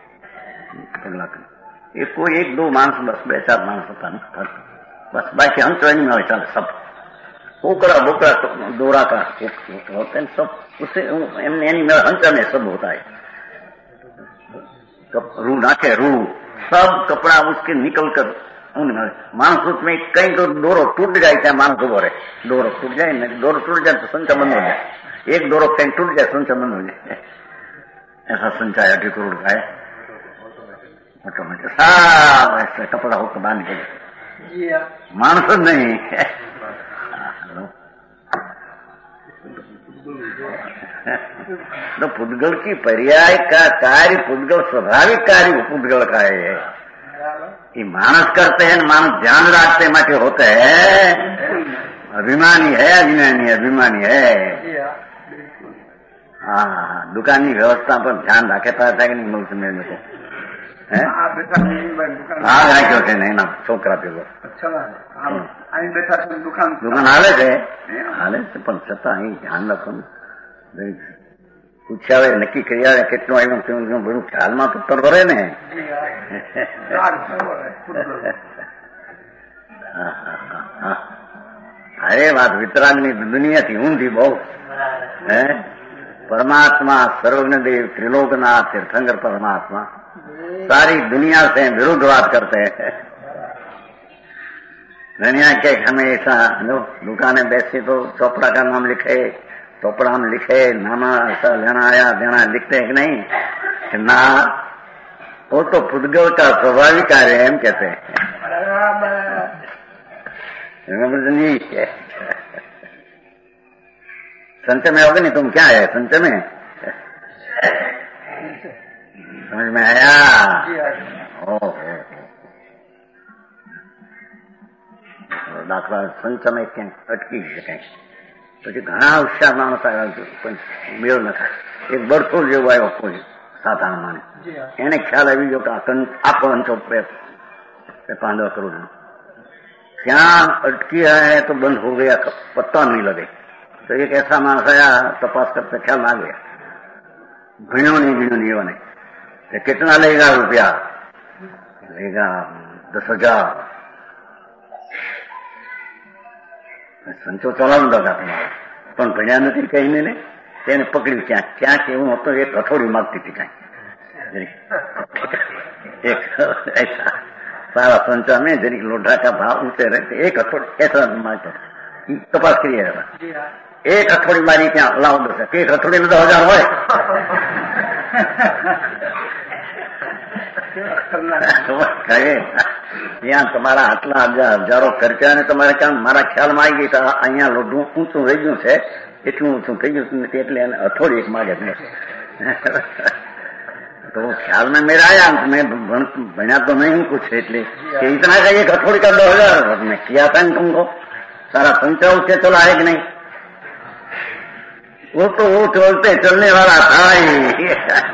ये कोई एक दो मानस, बस बे चार मानस होता नहीं, बस बाकी हम ट्रेन में होता सब पोकड़ा बोकड़ा दोरा का होते हैं सब, उससे हंसा में सब होता है। रू नाखे रू सब कपड़ा उसके निकल कर मानस में कहीं तो दोरो टूट जाए, चाहे मानस उभो रहे, दोरो टूट जाए, दोरो टूट जाए तो संचा बंद हो जाए, एक दोरो कहीं टूट जाए संचा बंद हो जाए, ऐसा संचा है अढ़ी करोड़ का है ऑटोमेटिक, सब ऐसे कपड़ा होकर बांध के मानस नहीं। तो पुद्गल की पर्याय का कार्य, पुद्गल स्वाभाविक कार्य पुद्गल का है, ये मानस करते हैं, मानस ध्यान रखते माटे होते हैं, अभिमानी है, अभिमानी अभिमानी है। हाँ, दुकान की व्यवस्था पर ध्यान रखे पाता है कि नहीं मुल्क में को हाँ राख्यो છે ને એના છોકરા પેલો દુકાન હાલે છે, હાલે છે પણ છતાં અહીં ધ્યાન રાખવાનું, પૂછ્યા આવે નક્કી કરી આવે કેટલું આવ્યું કેવું બધું ખ્યાલમાં તો તરવરે ને. અરે વાત વિતરાગની દુનિયાથી ઊંધી બહુ હે. परमात्मा सर्वज्ञदेव त्रिलोकनाथ तीर्थंकर परमात्मा सारी दुनिया से विरुद्धवाद करते हैं। दुनिया के हमेशा दुकानें बैसी तो चोपड़ा का नाम लिखे, चोपड़ा में लिखे नामा ऐसा लेना आया देना लिखते हैं कि नहीं कि ना, वो तो पुद्गल का स्वाभाविक कार्य है, हम कहते हैं संच में होगे नहीं, तुम क्या है संच में, समझ में आया? ओहो दाखला संच में क्या अटकी शके પછી ઘણા હોશિયાર માણસ આવ્યા, મેળ ન થાય. એક બરસો જેવો આવ્યો કોઈ સાધારણ માણસ, એને ખ્યાલ આવી ગયો કે આ પંચો પાંદવા કરું છું, ત્યાં અટકી है तो बंद हो गया, पत्ता नहीं लगे. तो एक ऐसा मानस आया, तपास करते ख्याल आ गया, गिनो नहीं गिनो नहीं बने, कितना लेगा रुपया, लेगा दस हजार, संचो चलाव लगा तुम्हारा पण भण्या नहीं कहीं ने તેને પકડ્યું ક્યાં ક્યાં કેવું હતું, એક હથોડી માગતી હતી કઈ एक ऐसा सारा संचार में जरी लोढ़ा का भाव ऊंचे रहते एक अठोड़ी ऐसा मारते तपास करिएगा एक अठोड़ी मारी क्या लाओ दो एक अठोड़ी में दो हजार हो ત્યાં તમારા આટલા હજારો ખર્ચા અને તમારે કામ મારા ખ્યાલમાં આવી ગઈ તો અહીંયા લોઢું ઊંચું રહી ગયું છે એટલું ઊંચું થઈ ગયું નથી એટલે એને અઠોડી એક માગે तो ख्याल में मेरा आया मैं बना तो नहीं कुछ इसलिए कि इतना का एक अठोड़ी का दो हजार मैं किया था तुमको सारा संचय उससे चला है कि नहीं वो तो वो चलते चलने वाला था ही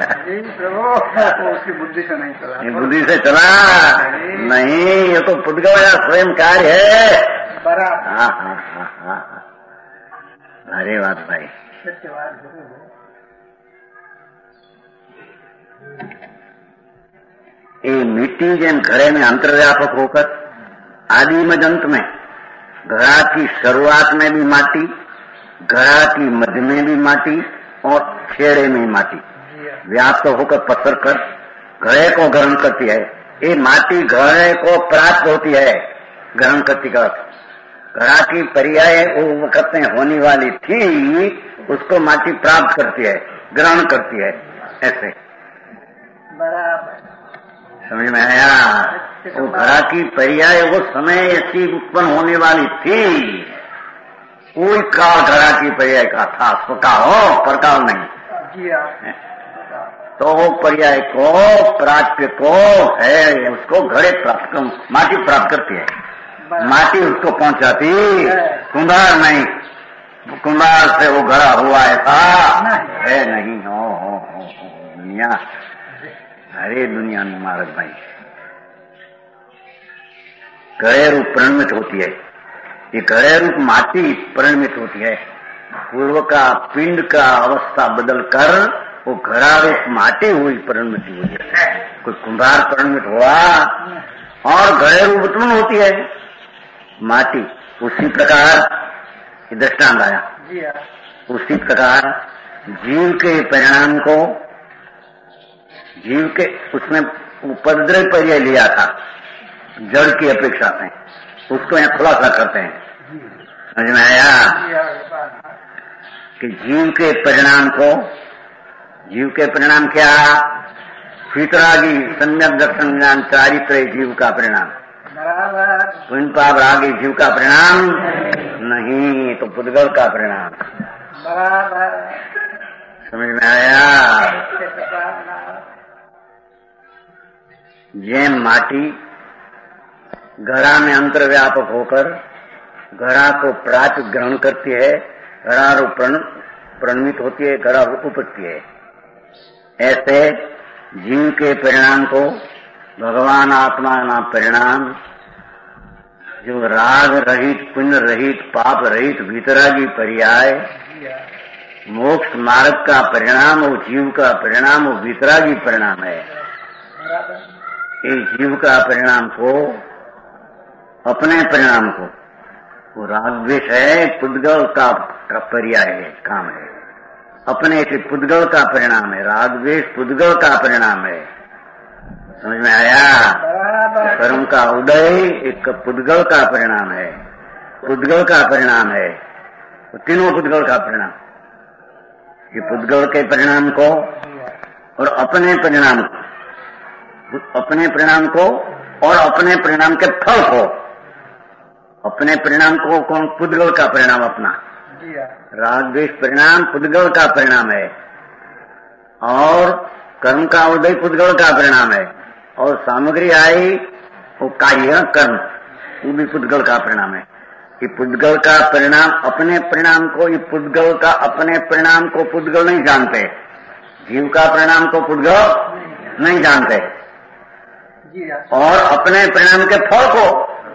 उसकी बुद्धि से नहीं चला बुद्धि से चला नहीं ये तो पुद्गल स्वयं कार्य है बराबर हाँ हाँ हाँ हाँ अरे बात भाई ये मिट्टी जैन घड़े में अंतर्व्यापक होकर आदि में अंत में घड़ा की शुरुआत में भी माटी घड़ा की मध्य में भी माटी और छेड़े में माटी व्याप्त होकर पत्थर कर घड़े को ग्रहण करती है। ये माटी घड़े को प्राप्त होती है ग्रहण करती का घड़ा की पर्याय वो वक्त में होने वाली थी उसको माटी प्राप्त करती है ग्रहण करती है ऐसे बराबर समझ में आया। वो घड़ा की पर्याय वो समय ऐसी उत्पन्न होने वाली थी कोई काल घड़ा की पर्याय का था स्वका हो परकाल नहीं तो वो पर्याय को प्राप्य को है उसको घड़े प्राप्त कर माटी प्राप्त करती है माटी उसको पहुंचाती कुंभार नहीं कुंभार से वो घड़ा हुआ ऐसा है नहीं हो हो हो दुनिया अरे दुनिया में महाराज भाई घड़े रूप परिणमित होती है ये घड़े रूप माटी परिणमित होती है पूर्व का पिंड का अवस्था बदल कर वो घड़ा रूप माटी हुई परिणमित हुई है कोई कुंभार परिणमित हुआ और घड़े रूप उत्पन्न होती है माटी उसी प्रकार दृष्टांत आया उसी प्रकार जीव के परिणाम को जीव के उसने उपद्रव पर्याय लिया था जड़ की अपेक्षा में उसको यहाँ खुलासा करते हैं समझ में आया कि जीव के परिणाम को जीव के परिणाम क्या फितरागी सम्यक दर्शन ज्ञान चारित्र जीव का परिणाम पुण्य पाप रागी जीव का परिणाम नहीं तो पुद्गल का परिणाम समझ में आया। ये माटी घड़ा में अंतर्व्यापक होकर घड़ा को प्राप्त ग्रहण करती है घड़ा रूप प्रणमित होती है घड़ा रूप उपजती है ऐसे जीव के परिणाम को भगवान आत्मा ना परिणाम जो राग रहित पुण्य रहित पाप रहित भीतरागी पर्याय मोक्ष मार्ग का परिणाम वो जीव का परिणाम वो भीतरागी परिणाम है। ये जीव का परिणाम को अपने परिणाम को वो राग द्वेष है पुद्गल का, का पर्याय है काम है अपने से पुद्गल का परिणाम है राग द्वेष पुद्गल का परिणाम है समझ में आया। कर्म का उदय एक पुद्गल का परिणाम है पुद्गल का परिणाम है तीनों पुद्गल का परिणाम ये पुद्गल के परिणाम को और अपने परिणाम को अपने परिणाम को और अपने परिणाम के फल को अपने परिणाम को कौन पुद्गल का परिणाम अपना राग द्वेष परिणाम पुद्गल का परिणाम है और कर्म का उदय पुद्गल का परिणाम है और सामग्री आई वो कार्य कर्म वो भी पुद्गल का परिणाम है। ये पुद्गल का परिणाम अपने परिणाम को ये पुद्गल का अपने परिणाम को पुद्गल नहीं जानते जीव का परिणाम को पुद्गल नहीं जानते और अपने परिणाम के फल को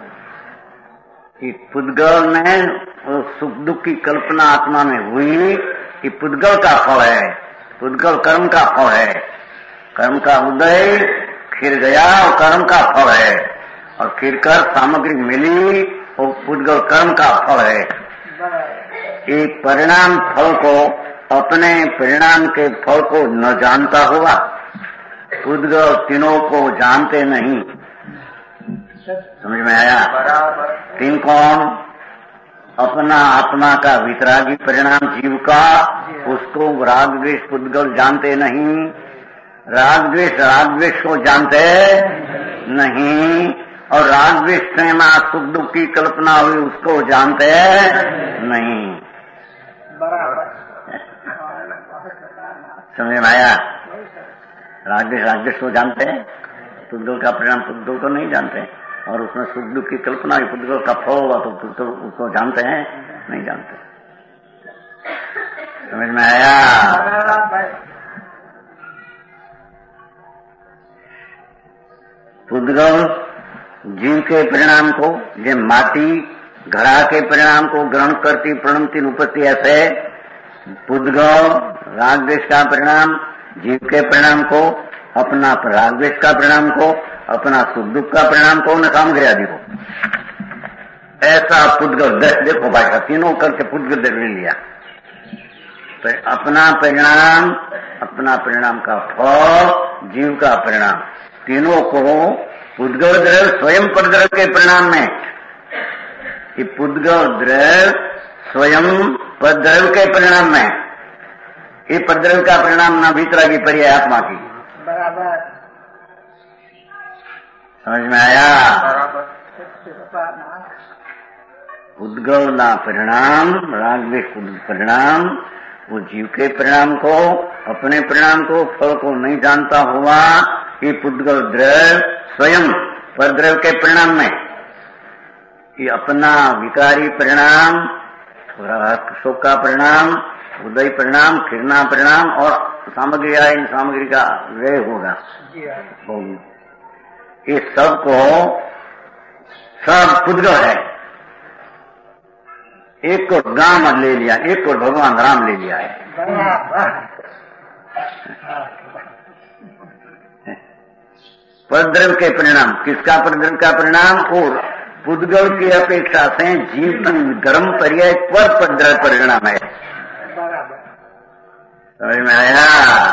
पुद्गल में सुख दुख की कल्पना आत्मा में हुई कि पुद्गल का फल है पुद्गल कर्म का फल है कर्म का उदय खिर गया और कर्म का फल है और खिर कर सामग्री मिली और पुद्गल कर्म का फल है। एक परिणाम फल को अपने परिणाम के फल को न जानता हुआ पुद्गल तीनों को जानते नहीं। समझ में आया? तीन कौन? अपना आत्मा का वितरागी परिणाम जीव का, उसको राग द्वेष पुद्गल जानते नहीं। राग द्वेष राग द्वेष को जानते नहीं, और राग द्वेष से मां सुख दुख की कल्पना हुई उसको जानते नहीं। समझ में आया? राग द्वेष राग द्वेष को जानते हैं, पुद्गल का परिणाम पुद्गल को नहीं जानते, और उसमें सुख दुख की कल्पना हुई पुद्गल का फल हुआ तो उसको जानते हैं नहीं जानते। समझ में आया? पुद्गल जीव के परिणाम को, ये माटी घड़ा के परिणाम को ग्रहण करती प्रणमती उपस्थिति, ऐसे पुद्गल राग द्वेष का परिणाम जीव के परिणाम को, अपना राग द्वेष का परिणाम को, अपना सुख दुख का परिणाम को, न सामग्री आदि को, ऐसा पुद्गल देखो भाई तीनों करके पुद्गल ले लिया। अपना परिणाम, अपना परिणाम का फल, जीव का परिणाम, तीनों को पुद्गल द्रव्य स्वयं परद्रव्य के परिणाम में, ये पुद्गल द्रव्य स्वयं परद्रव्य के परिणाम में, ये परद्रव्य का परिणाम ना भीतरागी पर्याय आत्मा की। बराबर। समझ में आया? पुद्गल ना परिणाम, राग द्वेष परिणाम, वो जीव के परिणाम को, अपने परिणाम को, फल को नहीं जानता हुआ, ये पुद्गल द्रव्य स्वयं परद्रव्य के परिणाम में, ये अपना विकारी परिणाम, शोक का परिणाम, उदय परिणाम, किरणा परिणाम और सामग्री आए, इन सामग्री का व्यय होगा। ये सब को सब पुद्गल है। एक को गांव ले लिया, एक को भगवान राम ले लिया है। परद्रव्य के परिणाम, किसका परद्रव्य का परिणाम? और पुद्गल की अपेक्षा से जीव की गर्म पर्याय पर परद्रव्य परिणाम है। समझ में आया?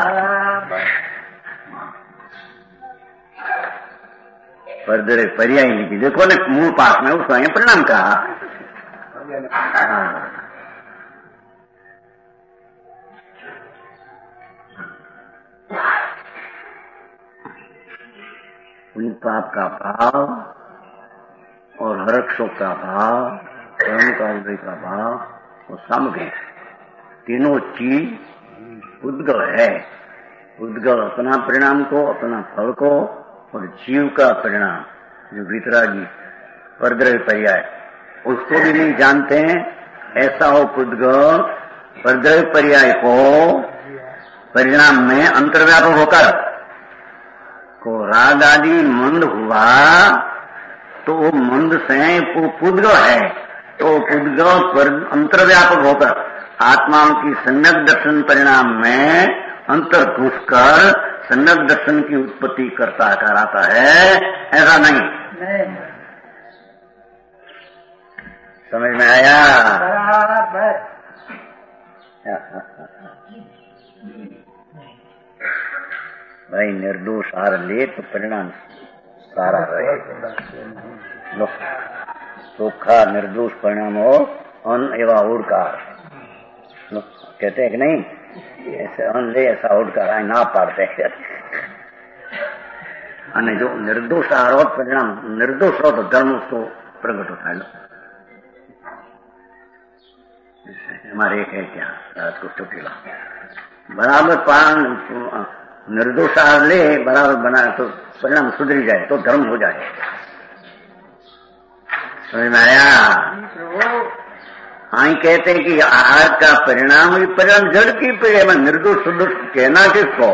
परद्रव्य पर्याय लिखी, देखो ना मूल पाठ में उसको परिणाम कहा। पाप का भाव और हर्ष शोक का भाव, कर्म का उदय का भाव और सामग्री, तीनों चीज पुद्गल है। पुद्गल अपना परिणाम को, अपना फल को, और जीव का परिणाम जो वितरागी परद्रव्य पर्याय, उसको भी नहीं जानते हैं। ऐसा हो पुद्गल परद्रव्य पर्याय को परिणाम में अंतर्व्यापक होकर को राग आदि मंद हुआ, तो वो मंद से वो पुद्गल है, तो पुद्गल पर अंतर्व्यापक होकर आत्माओं की सम्यक दर्शन परिणाम में अंतर घुसकर सम्यक दर्शन की उत्पत्ति करता कराता है। ऐसा नहीं, नहीं। समझ में आया? बराबर। भाई निर्दोष हार ले तो परिणाम सारा रहे। सूखा निर्दोष परिणाम हो अन्न एवं उड़कार, कहते हैं कि नहीं? ऐसे अन्न ले ऐसा उड़कार आए ना पाड़ते हैं। અને જો निर्दोष आरोप परिणाम निर्दोष हो तो धर्म उसको प्रकट होता है। हमारे एक है क्या रात को चौकीला बराबर पान निर्दोष आहार ले बराबर बना तो परिणाम सुधरी जाए तो धर्म हो जाए। समझ में आया? हाँ कहते हैं कि आहार का परिणाम ही परिणाम जड़ की पीड़े में निर्दोष सुदोष कहना किसको?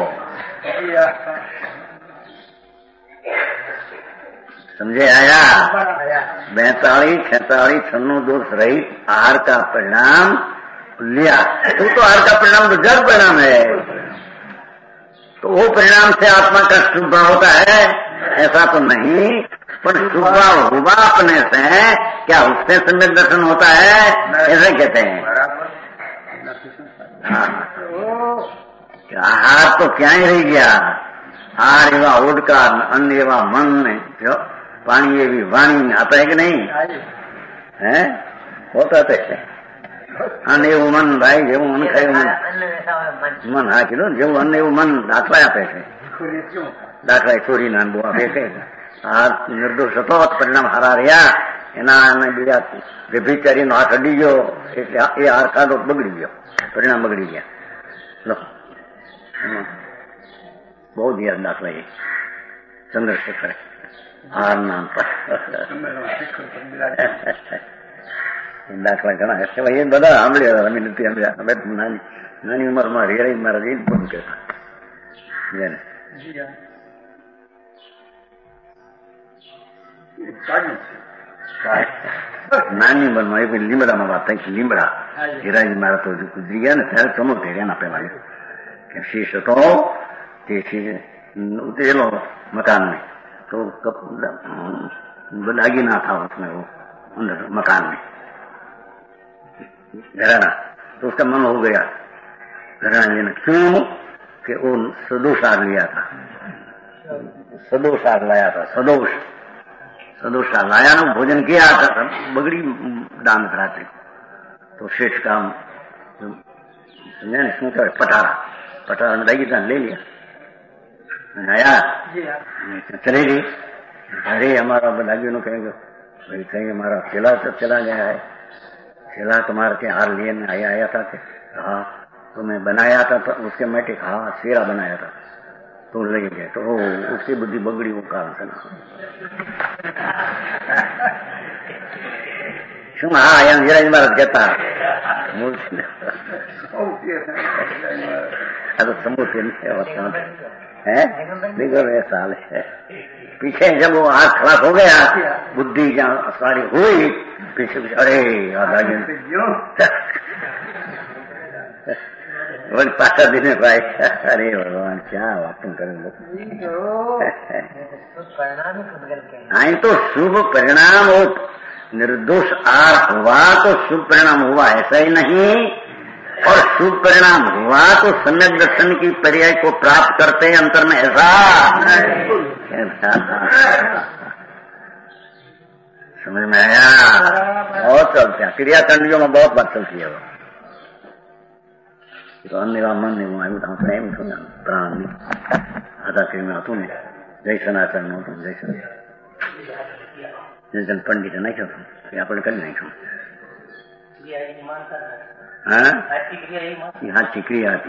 समझे आया? बैतालीस छतालीस छन्नू दोष रहित आहार का परिणाम लिया तो तो आहार का परिणाम तो जड़ परिणाम है, तो वो परिणाम से आत्मा का शुभ होता है ऐसा तो नहीं, पर शुभ हुआ अपने से क्या उससे सम्यक दर्शन होता है ऐसे कहते हैं। हाँ आहार तो क्या ही रह गया, आहार एवा ओडकार, अन्न एवा मन ने, जो पानी एवी वाणी ने आता है कि नहीं है? होता तो है। अन्न એવું મન ભાઈ, જેવું મન ખાય મન મન હા કીધું, જેવું અન્ન એવું મન દાખલા આપે છે. દાખલા ચોરી ના બહુ આપે છે. આ નિર્દોષ હતો, પરિણામ હારા રહ્યા. એના બીજા વ્યભિચારીનો હાથ અડી ગયો એટલે એ હાર કાઢો બગડી ગયો, પરિણામ બગડી ગયા. લો બહુ દિયા દાખલા એ ચંદ્રશેખર હાર નામ પર દાખલા ઘણા હશે ભાઈ. એ બધા સાંભળ્યા અમે નથી સાંભળ્યા. અમે નાની નાની ઉંમરમાં રેડી મારા જઈને પણ કહેતા. નાની ઉંમરમાં એ લીમડામાં વાત થઈ. લીમડા હીરાજી મારા તો ગુજરી ગયા ને ત્યારે સમો ઢેર્યા ના પેલા કે શીશ હતો તે ઉતરેલો મકાન में तो दागीना था उसमें, वो अंदर मकान में घराना. तो उसका मन हो गया घराना जी ने, क्यों कि वो सदोष आग लिया था, सदोष आग लाया था. सदोष सदोष आग लाया ना, भोजन किया था, बगड़ी दान रात्रि. तो शेष काम समझा क्या पटारा, पटारा में दागी दान ले लिया. आया चले गई. अरे हमारा बदागी नो कहेंगे भाई, कहेंगे हमारा चेला सब चला गया है. चेला तुम्हारे के हार लिए में आया आया था कि हाँ तुम्हें बनाया था, तो उसके मैटे हाँ शेरा बनाया था, तुम ले गए. तो उसकी बुद्धि बगड़ी वो कारण से ना શું હા એમ હિરાજ મહારાજ કહેતા આ તો સમૂહ है निगल साल है. पीछे जब वो आग खलास हो गया, बुद्धि जहाँ सारी हुई, पीछे पीछे अरे बोल पासा दिन पाए. अरे भगवान क्या वापन करें लोग. आई तो शुभ परिणाम हो, निर्दोष आर हुआ तो शुभ परिणाम हुआ, ऐसा ही नहीं. और शुभ परिणाम हुआ तो सम्यक दर्शन की पर्याय को प्राप्त करते हैं अंतर में, ऐसा समझ में आया. बहुत चलते हैं क्रियाकांडियों में, बहुत बात चलती है. तो अन्य मन ने आयु प्रेम प्राण आधा प्रेम હતું ને જય સનાતન હતું. જય સનાતન પંડિત નાખ્યો એ આપણે કરી નાખ્યું. हाँ साची क्रिया थी.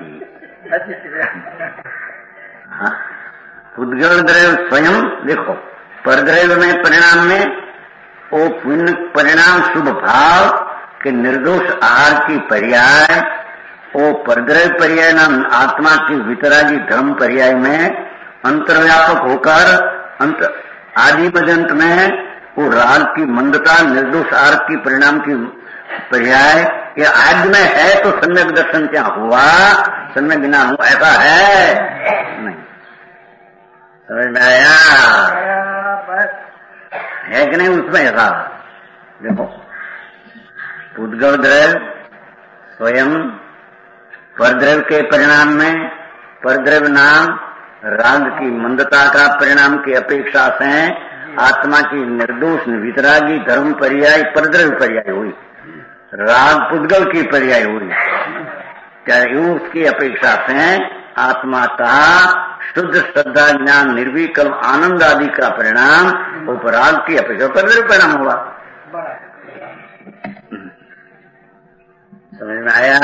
हाँ उद्गल द्रव्य स्वयं देखो, परद्रव्य में परिणाम में वो पुण्य परिणाम शुभ भाव के निर्दोष आहार की पर्याय, वो परद्रव्य पर्याय नाम आत्मा की वितरागी धर्म पर्याय में अंतर्व्यापक होकर अंत आदि पर्यंत में वो राग की मंदता निर्दोष आहार की परिणाम की पर्याय ये आज में है. तो सम्यक दर्शन क्या हुआ, सम्यक ज्ञान हुआ, ऐसा है नहीं. समझ में आया है कि नहीं? उसमें ऐसा देखो, उद्गल द्रव्य स्वयं परद्रव्य के परिणाम में, परद्रव्य नाम राग की मंदता का परिणाम की अपेक्षा से आत्मा की निर्दोष वितरागी धर्म पर्याय परद्रव्य पर्याय हुई, राग पुद्गल की पर्याय हुई. क्या उसकी अपेक्षा से आत्मा का शुद्ध श्रद्धा ज्ञान निर्विकल्प आनंद आदि का परिणाम उपराग की अपेक्षा परद्रव्य परिणाम हुआ. समझ में आया?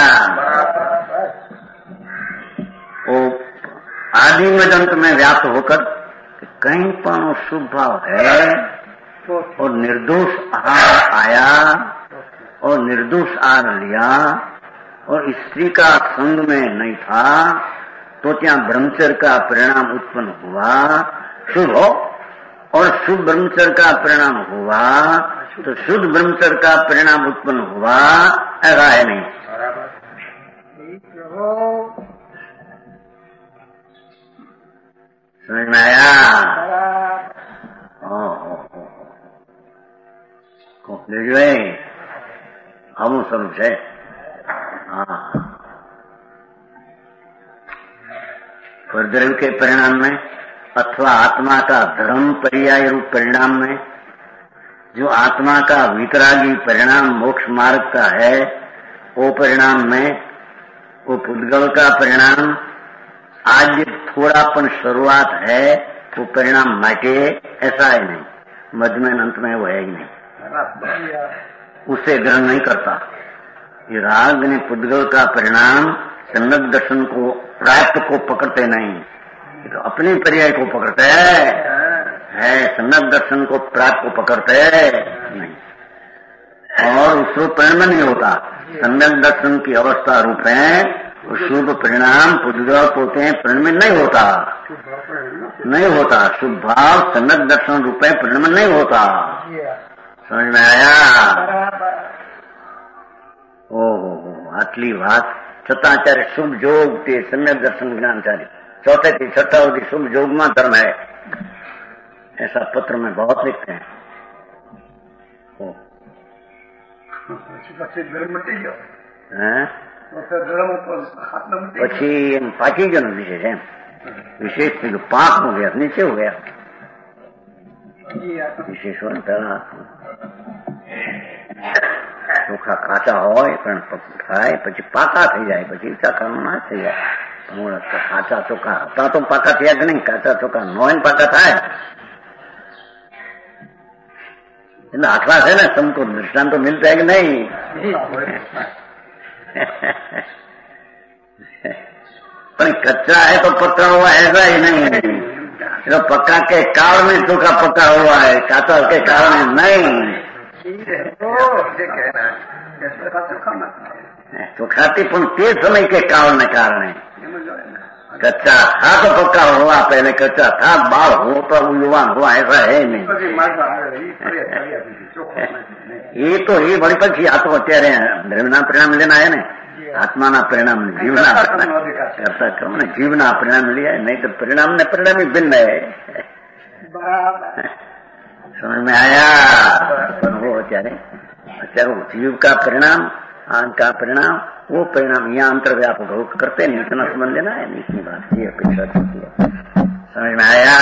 वो आदि में अंत में व्याप्त होकर कहीं पर शुभ भाव है और निर्दोष आहार आया और निर्दोष आहार लिया और स्त्री का संग में नहीं था, तो क्या ब्रह्मचर्य का परिणाम उत्पन्न हुआ शुभ हो, और शुभ ब्रह्मचर्य का परिणाम हुआ तो शुद्ध ब्रह्मचर्य का परिणाम उत्पन्न हुआ, ऐसा है नहीं. समझ में आया? આવું સ્વરૂપ છે. हाँ परद्रव्य के परिणाम में अथवा आत्मा का धर्म पर्याय रूप परिणाम में, जो आत्मा का वितरागी परिणाम मोक्ष मार्ग का है, वो परिणाम में वो पुद्गल का परिणाम आज थोड़ापन शुरुआत है, वो परिणाम माटे ऐसा है नहीं, मध्य में अंत में वो है ही नहीं, उसे ग्रहण नहीं करता। ये राग ने पुद्गल का परिणाम सम्यक दर्शन को प्राप्त को पकड़ते नहीं, तो अपने पर्याय को पकड़ते है, है सम्यक दर्शन को प्राप्त को पकड़ते नहीं, और उस परिणाम नहीं होता। सम्यक दर्शन की अवस्था रूप है, शुभ परिणाम पुद्गल होते हैं, परिणाम नहीं होता, नहीं होता। शुभ भाव सम्यक दर्शन रूप है, परिणाम नहीं होता। समझ में आया? ओहो, आटली बात छता ત્યારે શુભ જોગ તે સમ્યક દર્શન જ્ઞાન ચાલી चौथे થી छठा સુધી शुभ जोग में धर्म है, ऐसा पत्र में बहुत लिखते हैं। પછી એમ પાકી ગયો વિશેષ, એમ વિશેષ થઈ ગયું, પાંખ हो गया, नीचे हो गया વિશેષ હોય। ચોખા કાચા હોય પણ થાય પછી પાકા થઈ જાય, પછી ચાખાનું ના થઈ જાય। કાચા ચોખા હતા તો પાકા થયા કે નહીં, કાચા ચોખા ન હોય પાકા થાય। એટલે આટલા છે ને तुमको दृष्टांत तो मिलता है कि नहीं? पर कच्चा है तो पक्का हुआ ऐसा ही नहीं है, तो पक्का के काल में चोखा पक्का हुआ है, काचा के काल में नहीं। चोखाती पण ते समय के काल ने कारण है। कच्चा था तो पक्का हुआ, पहले कच्चा था, बाल हो तो युवान हुआ, ऐसा है नहीं। ये तो ये बड़ी पक्षी आ तो अत्यारे धर्मना परिणाम लेना है ने, आत्मा परिणाम जीवना करता क्यों ने जीवना परिणाम लिया है, नहीं तो परिणाम ने परिणाम ही भिन्न है। समझ में आया? वो अत्यारे अत्यारे जीव का परिणाम, आन का परिणाम, वो परिणाम यहाँ अंतर व्यापक हो करते नहीं, इतना समझ लेना है, नहीं इतनी बात ये अपेक्षा करती है। समझ में आया?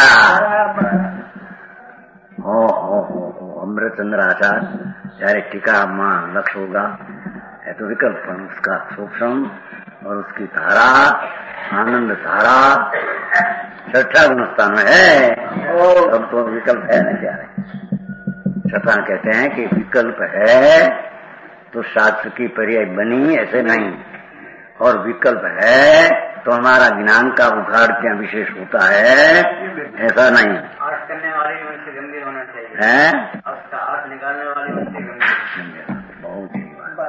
हो हो हो हो अमृतचंद्र आचार्य जયારે टीका मां लक्ष्य होगा है तो विकल्प उसका सूक्ष्म और उसकी धारा आनंद धारा छठा गुणस्थान में है, तब तो विकल्प है नहीं क्या है। छठा कहते हैं कि विकल्प है तो शास्त्र की पर्याय बनी, ऐसे नहीं, और विकल्प है तो हमारा ज्ञान का उघाड़ क्या विशेष होता है, ऐसा नहीं करने वाली उनसे गंभीर होना चाहिए है, उसका अर्थ निकालने वाली उनसे गंभीर। बहुत ही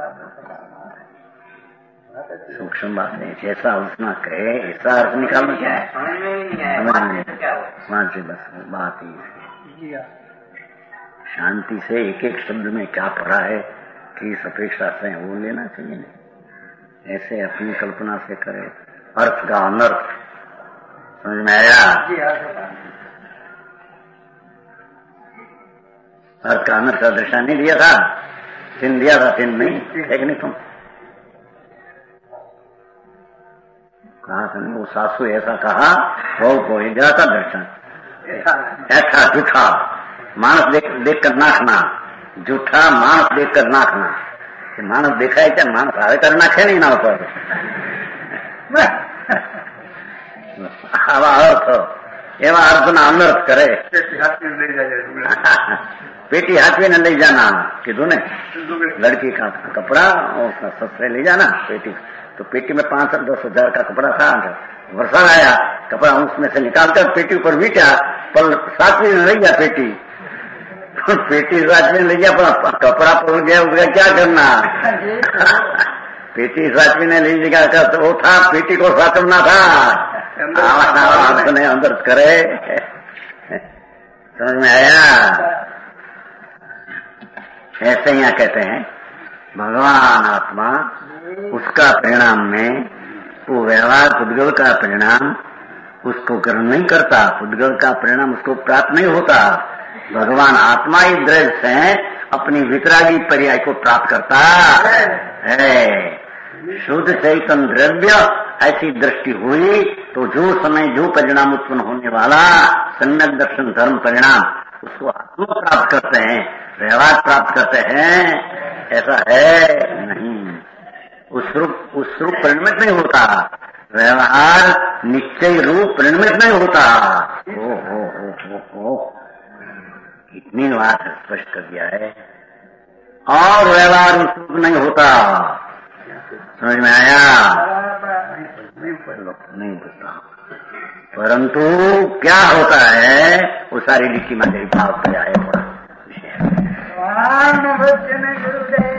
सूक्ष्म बात है, जैसा उसना कहे ऐसा अर्थ निकालना क्या है, समझ में ही नहीं है, वहां से बस बात ही शांति से एक एक शब्द में क्या पढ़ा है किस अपेक्षा से वो लेना चाहिए, नहीं ऐसे अपनी कल्पना से करे अर्थ का अनर्थ। समझ में आया? अर्थ का अनर्थ का दृष्टा नहीं दिया था, चिन्ह दिया था, चिन्ह नहीं है कि नहीं? तुम कहा था नहीं, वो सासू ऐसा कहा, वो को गया था दर्शन ऐसा झूठा मानस देख देख कर नाखना, झूठा मानस देख कर नाखना, मानस देखा है क्या, मानस आवे कर नाखे नहीं ना ऊपर। आवा अर्थ एवं अर्थ ना अनर्थ करे, पेटी हाथ में न ले जाना, कीधु ने लड़की का कपड़ा और उसका ससुरे ले जाना पेटी, तो पेटी में पांच दस हजार का कपड़ा था, वर्षा आया कपड़ा उसमें से निकालकर पेटी ऊपर बीटा, पर साथी ने ले गया पेटी, पेटी साथ में ले गया, कपड़ा पड़ गया, उसका क्या करना। पेटी साथी ने ले गया तो वो था, पेटी को साचवना था, ने अंदर करे। समझ में आया? ऐसे यहाँ कहते हैं भगवान आत्मा उसका परिणाम में वो व्यवहार पुद्गल का परिणाम उसको ग्रहण नहीं करता, पुद्गल का परिणाम उसको प्राप्त नहीं होता। भगवान आत्मा ही दृढ़ से अपनी वितरागी पर्याय को प्राप्त करता है। शुद्ध चैतन्य द्रव्य ऐसी दृष्टि हुई तो जो समय जो परिणाम उत्पन्न होने वाला सम्यक दर्शन धर्म परिणाम उसको आत्मा प्राप्त करते हैं, व्यवहार प्राप्त करते हैं, ऐसा है नहीं। उस रूप उस रूप परिणमित नहीं होता, व्यवहार निश्चय रूप परिणमित नहीं होता। ओ हो हो हो हो इतनी बात स्पष्ट कर दिया है। और व्यवहार उस रूप नहीं होता, समझ में आया? नहीं होता, परंतु क्या होता है वो सारी लिखी में भाव किया है। राम भजन गुरुदेव